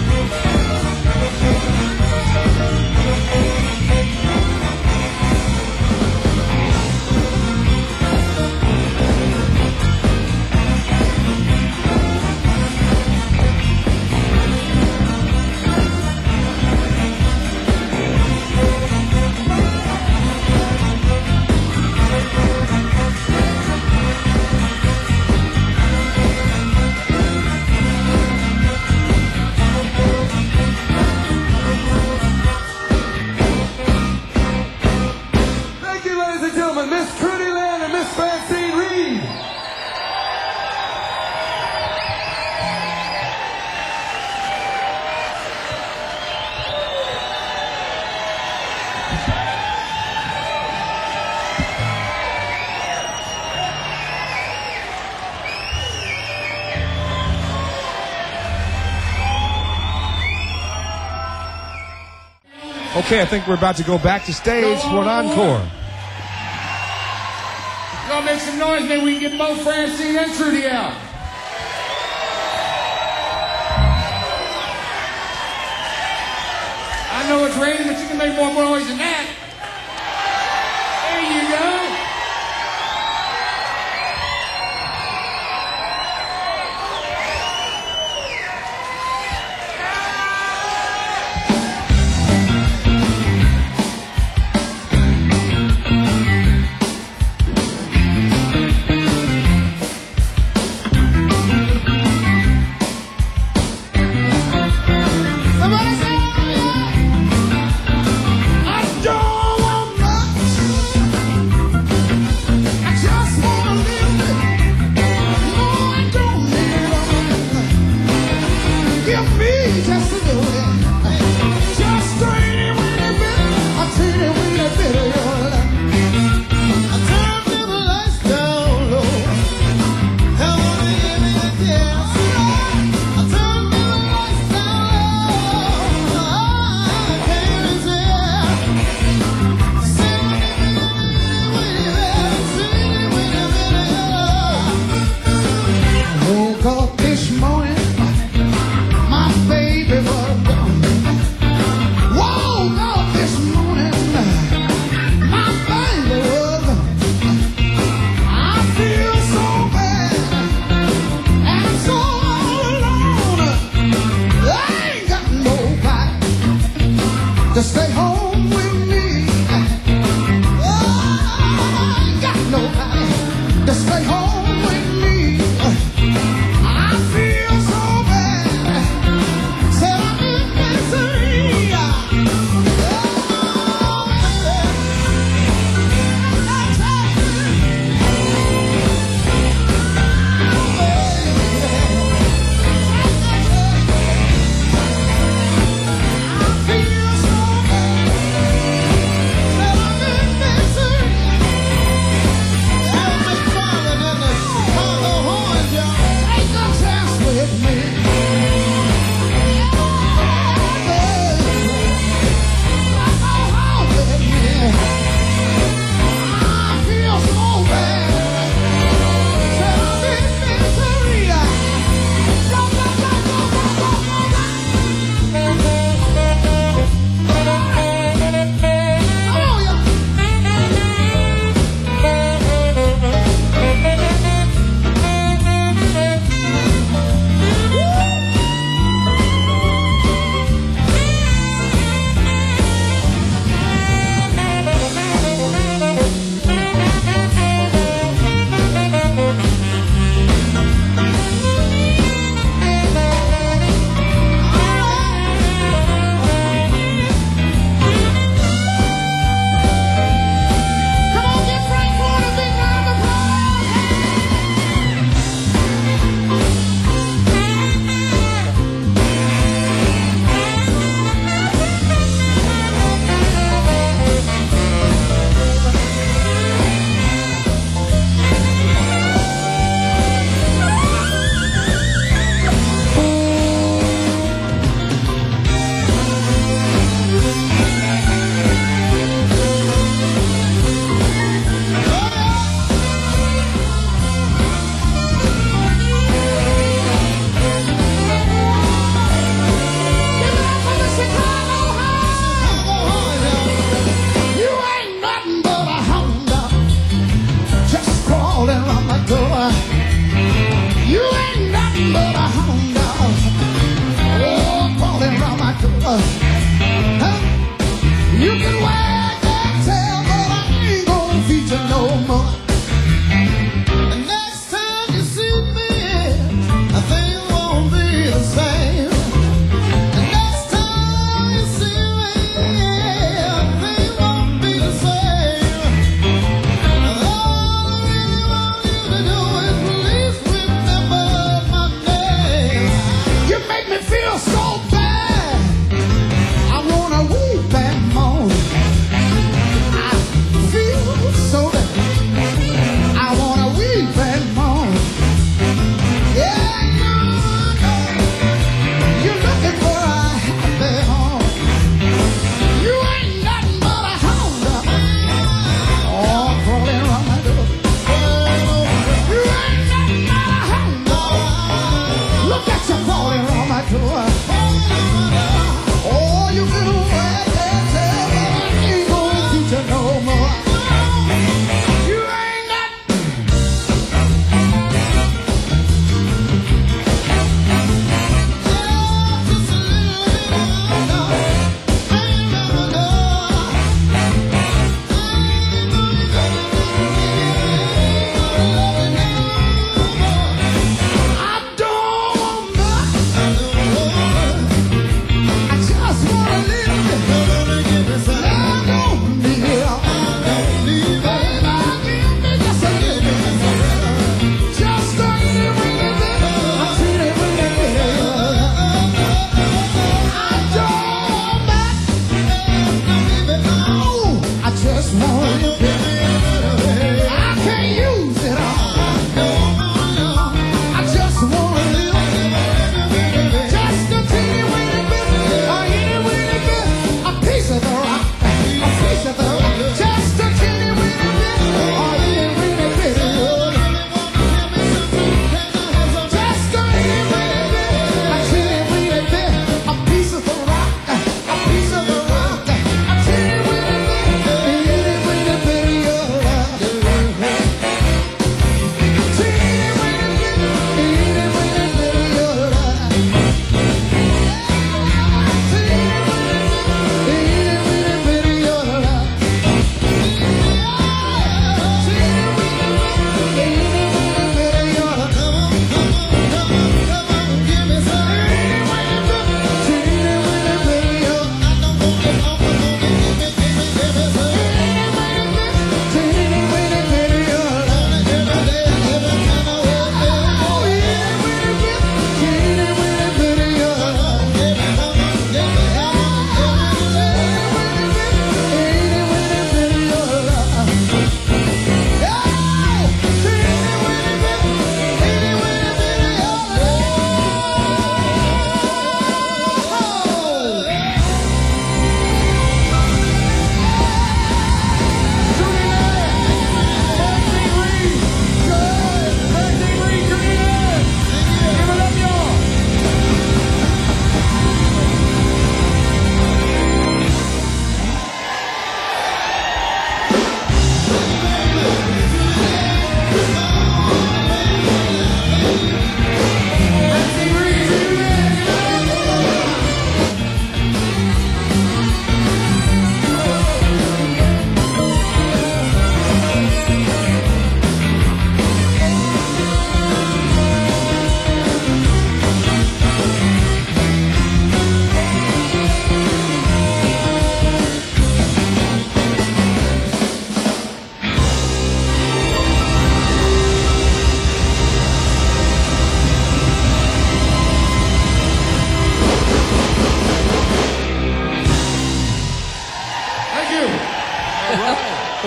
Thank you, ladies and gentlemen, Miss Trudy Lynn and Miss Francine Reed. Okay, I think we're about to go back to stage for an encore. Y'all make some noise, maybe we can get both Francine and Trudy out. I know it's raining, but you can make more noise than that. There you go. Somebody say, oh, yeah. I don't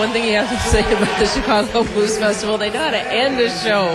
one thing you have to say about the Chicago Blues Festival, they know how to end a show.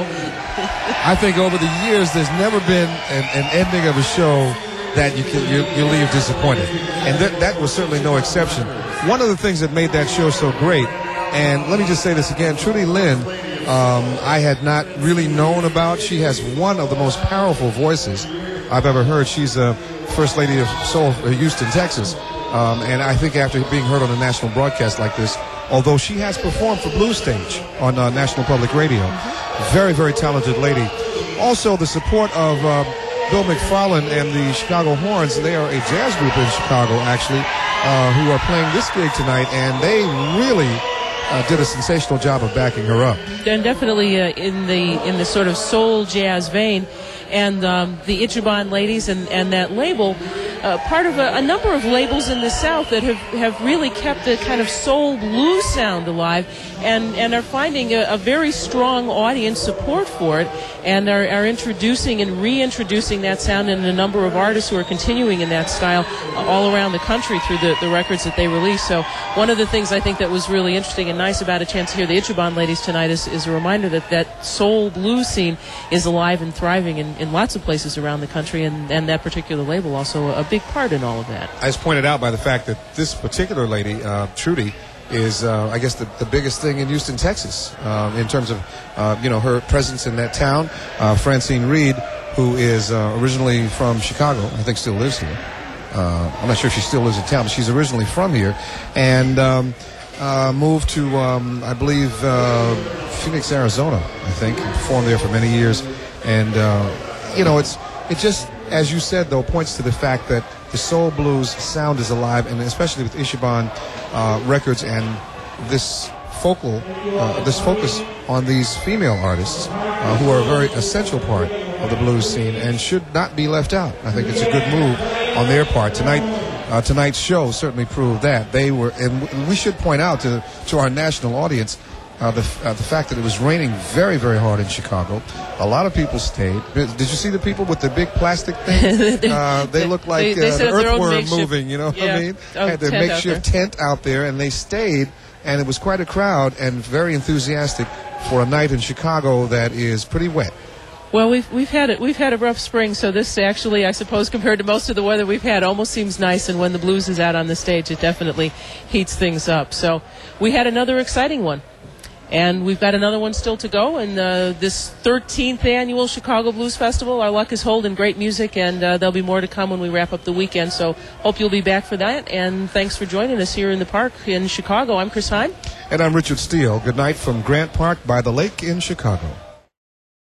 I think over the years, there's never been an, an ending of a show that you can you, you leave disappointed, and that that was certainly no exception. One of the things that made that show so great, and let me just say this again, Trudy Lynn, um, I had not really known about. She has one of the most powerful voices I've ever heard. She's a First Lady of Soul for Houston, Texas, um, and I think after being heard on a national broadcast like this, although she has performed for Blue Stage on uh, National Public Radio, very, very talented lady. Also, the support of uh, Bill McFarland and the Chicago Horns. They are a jazz group in Chicago, actually, uh, who are playing this gig tonight, and they really uh, did a sensational job of backing her up. And definitely uh, in the in the sort of soul jazz vein, and um, the Ichiban ladies and, and that label, uh, part of a, a number of labels in the South that have, have really kept the kind of soul blues sound alive, and, and are finding a, a very strong audience support for it, and are, are introducing and reintroducing that sound, and a number of artists who are continuing in that style uh, all around the country through the, the records that they release. So one of the things I think that was really interesting and nice about a chance to hear the Ichiban ladies tonight is, is a reminder that that soul blues scene is alive and thriving in, in lots of places around the country, and, and that particular label also a big part in all of that. As pointed out by the fact that this particular lady, uh, Trudy, is, uh, I guess, the, the biggest thing in Houston, Texas, uh, in terms of, uh, you know, her presence in that town. Uh, Francine Reed, who is uh, originally from Chicago, I think still lives here. Uh, I'm not sure if she still lives in town, but she's originally from here, and um, uh, moved to, um, I believe, uh, Phoenix, Arizona, I think, and performed there for many years. And, uh, you know, it's it just, as you said, though, points to the fact that the soul blues sound is alive, and especially with Ichiban uh, records and this focal, uh, this focus on these female artists uh, who are a very essential part of the blues scene and should not be left out. I think it's a good move on their part. Tonight, uh, tonight's show certainly proved that. They were, and we should point out to, to our national audience, Uh, the uh, the fact that it was raining very, very hard in Chicago. A lot of people stayed. Did you see the people with the big plastic things? uh, they look like they, they uh, the earthworm moving, you know what yeah. I mean? Oh, had their tent makeshift out tent out there, and they stayed, and it was quite a crowd and very enthusiastic for a night in Chicago that is pretty wet. Well, we've we've had it. We've had a rough spring, so this actually, I suppose, compared to most of the weather we've had, almost seems nice. And when the blues is out on the stage, it definitely heats things up. So we had another exciting one. And we've got another one still to go, and uh, this thirteenth annual Chicago Blues Festival. Our luck is holding great music, and uh, there'll be more to come when we wrap up the weekend. So hope you'll be back for that, and thanks for joining us here in the park in Chicago. I'm Chris Heim. And I'm Richard Steele. Good night from Grant Park by the lake in Chicago.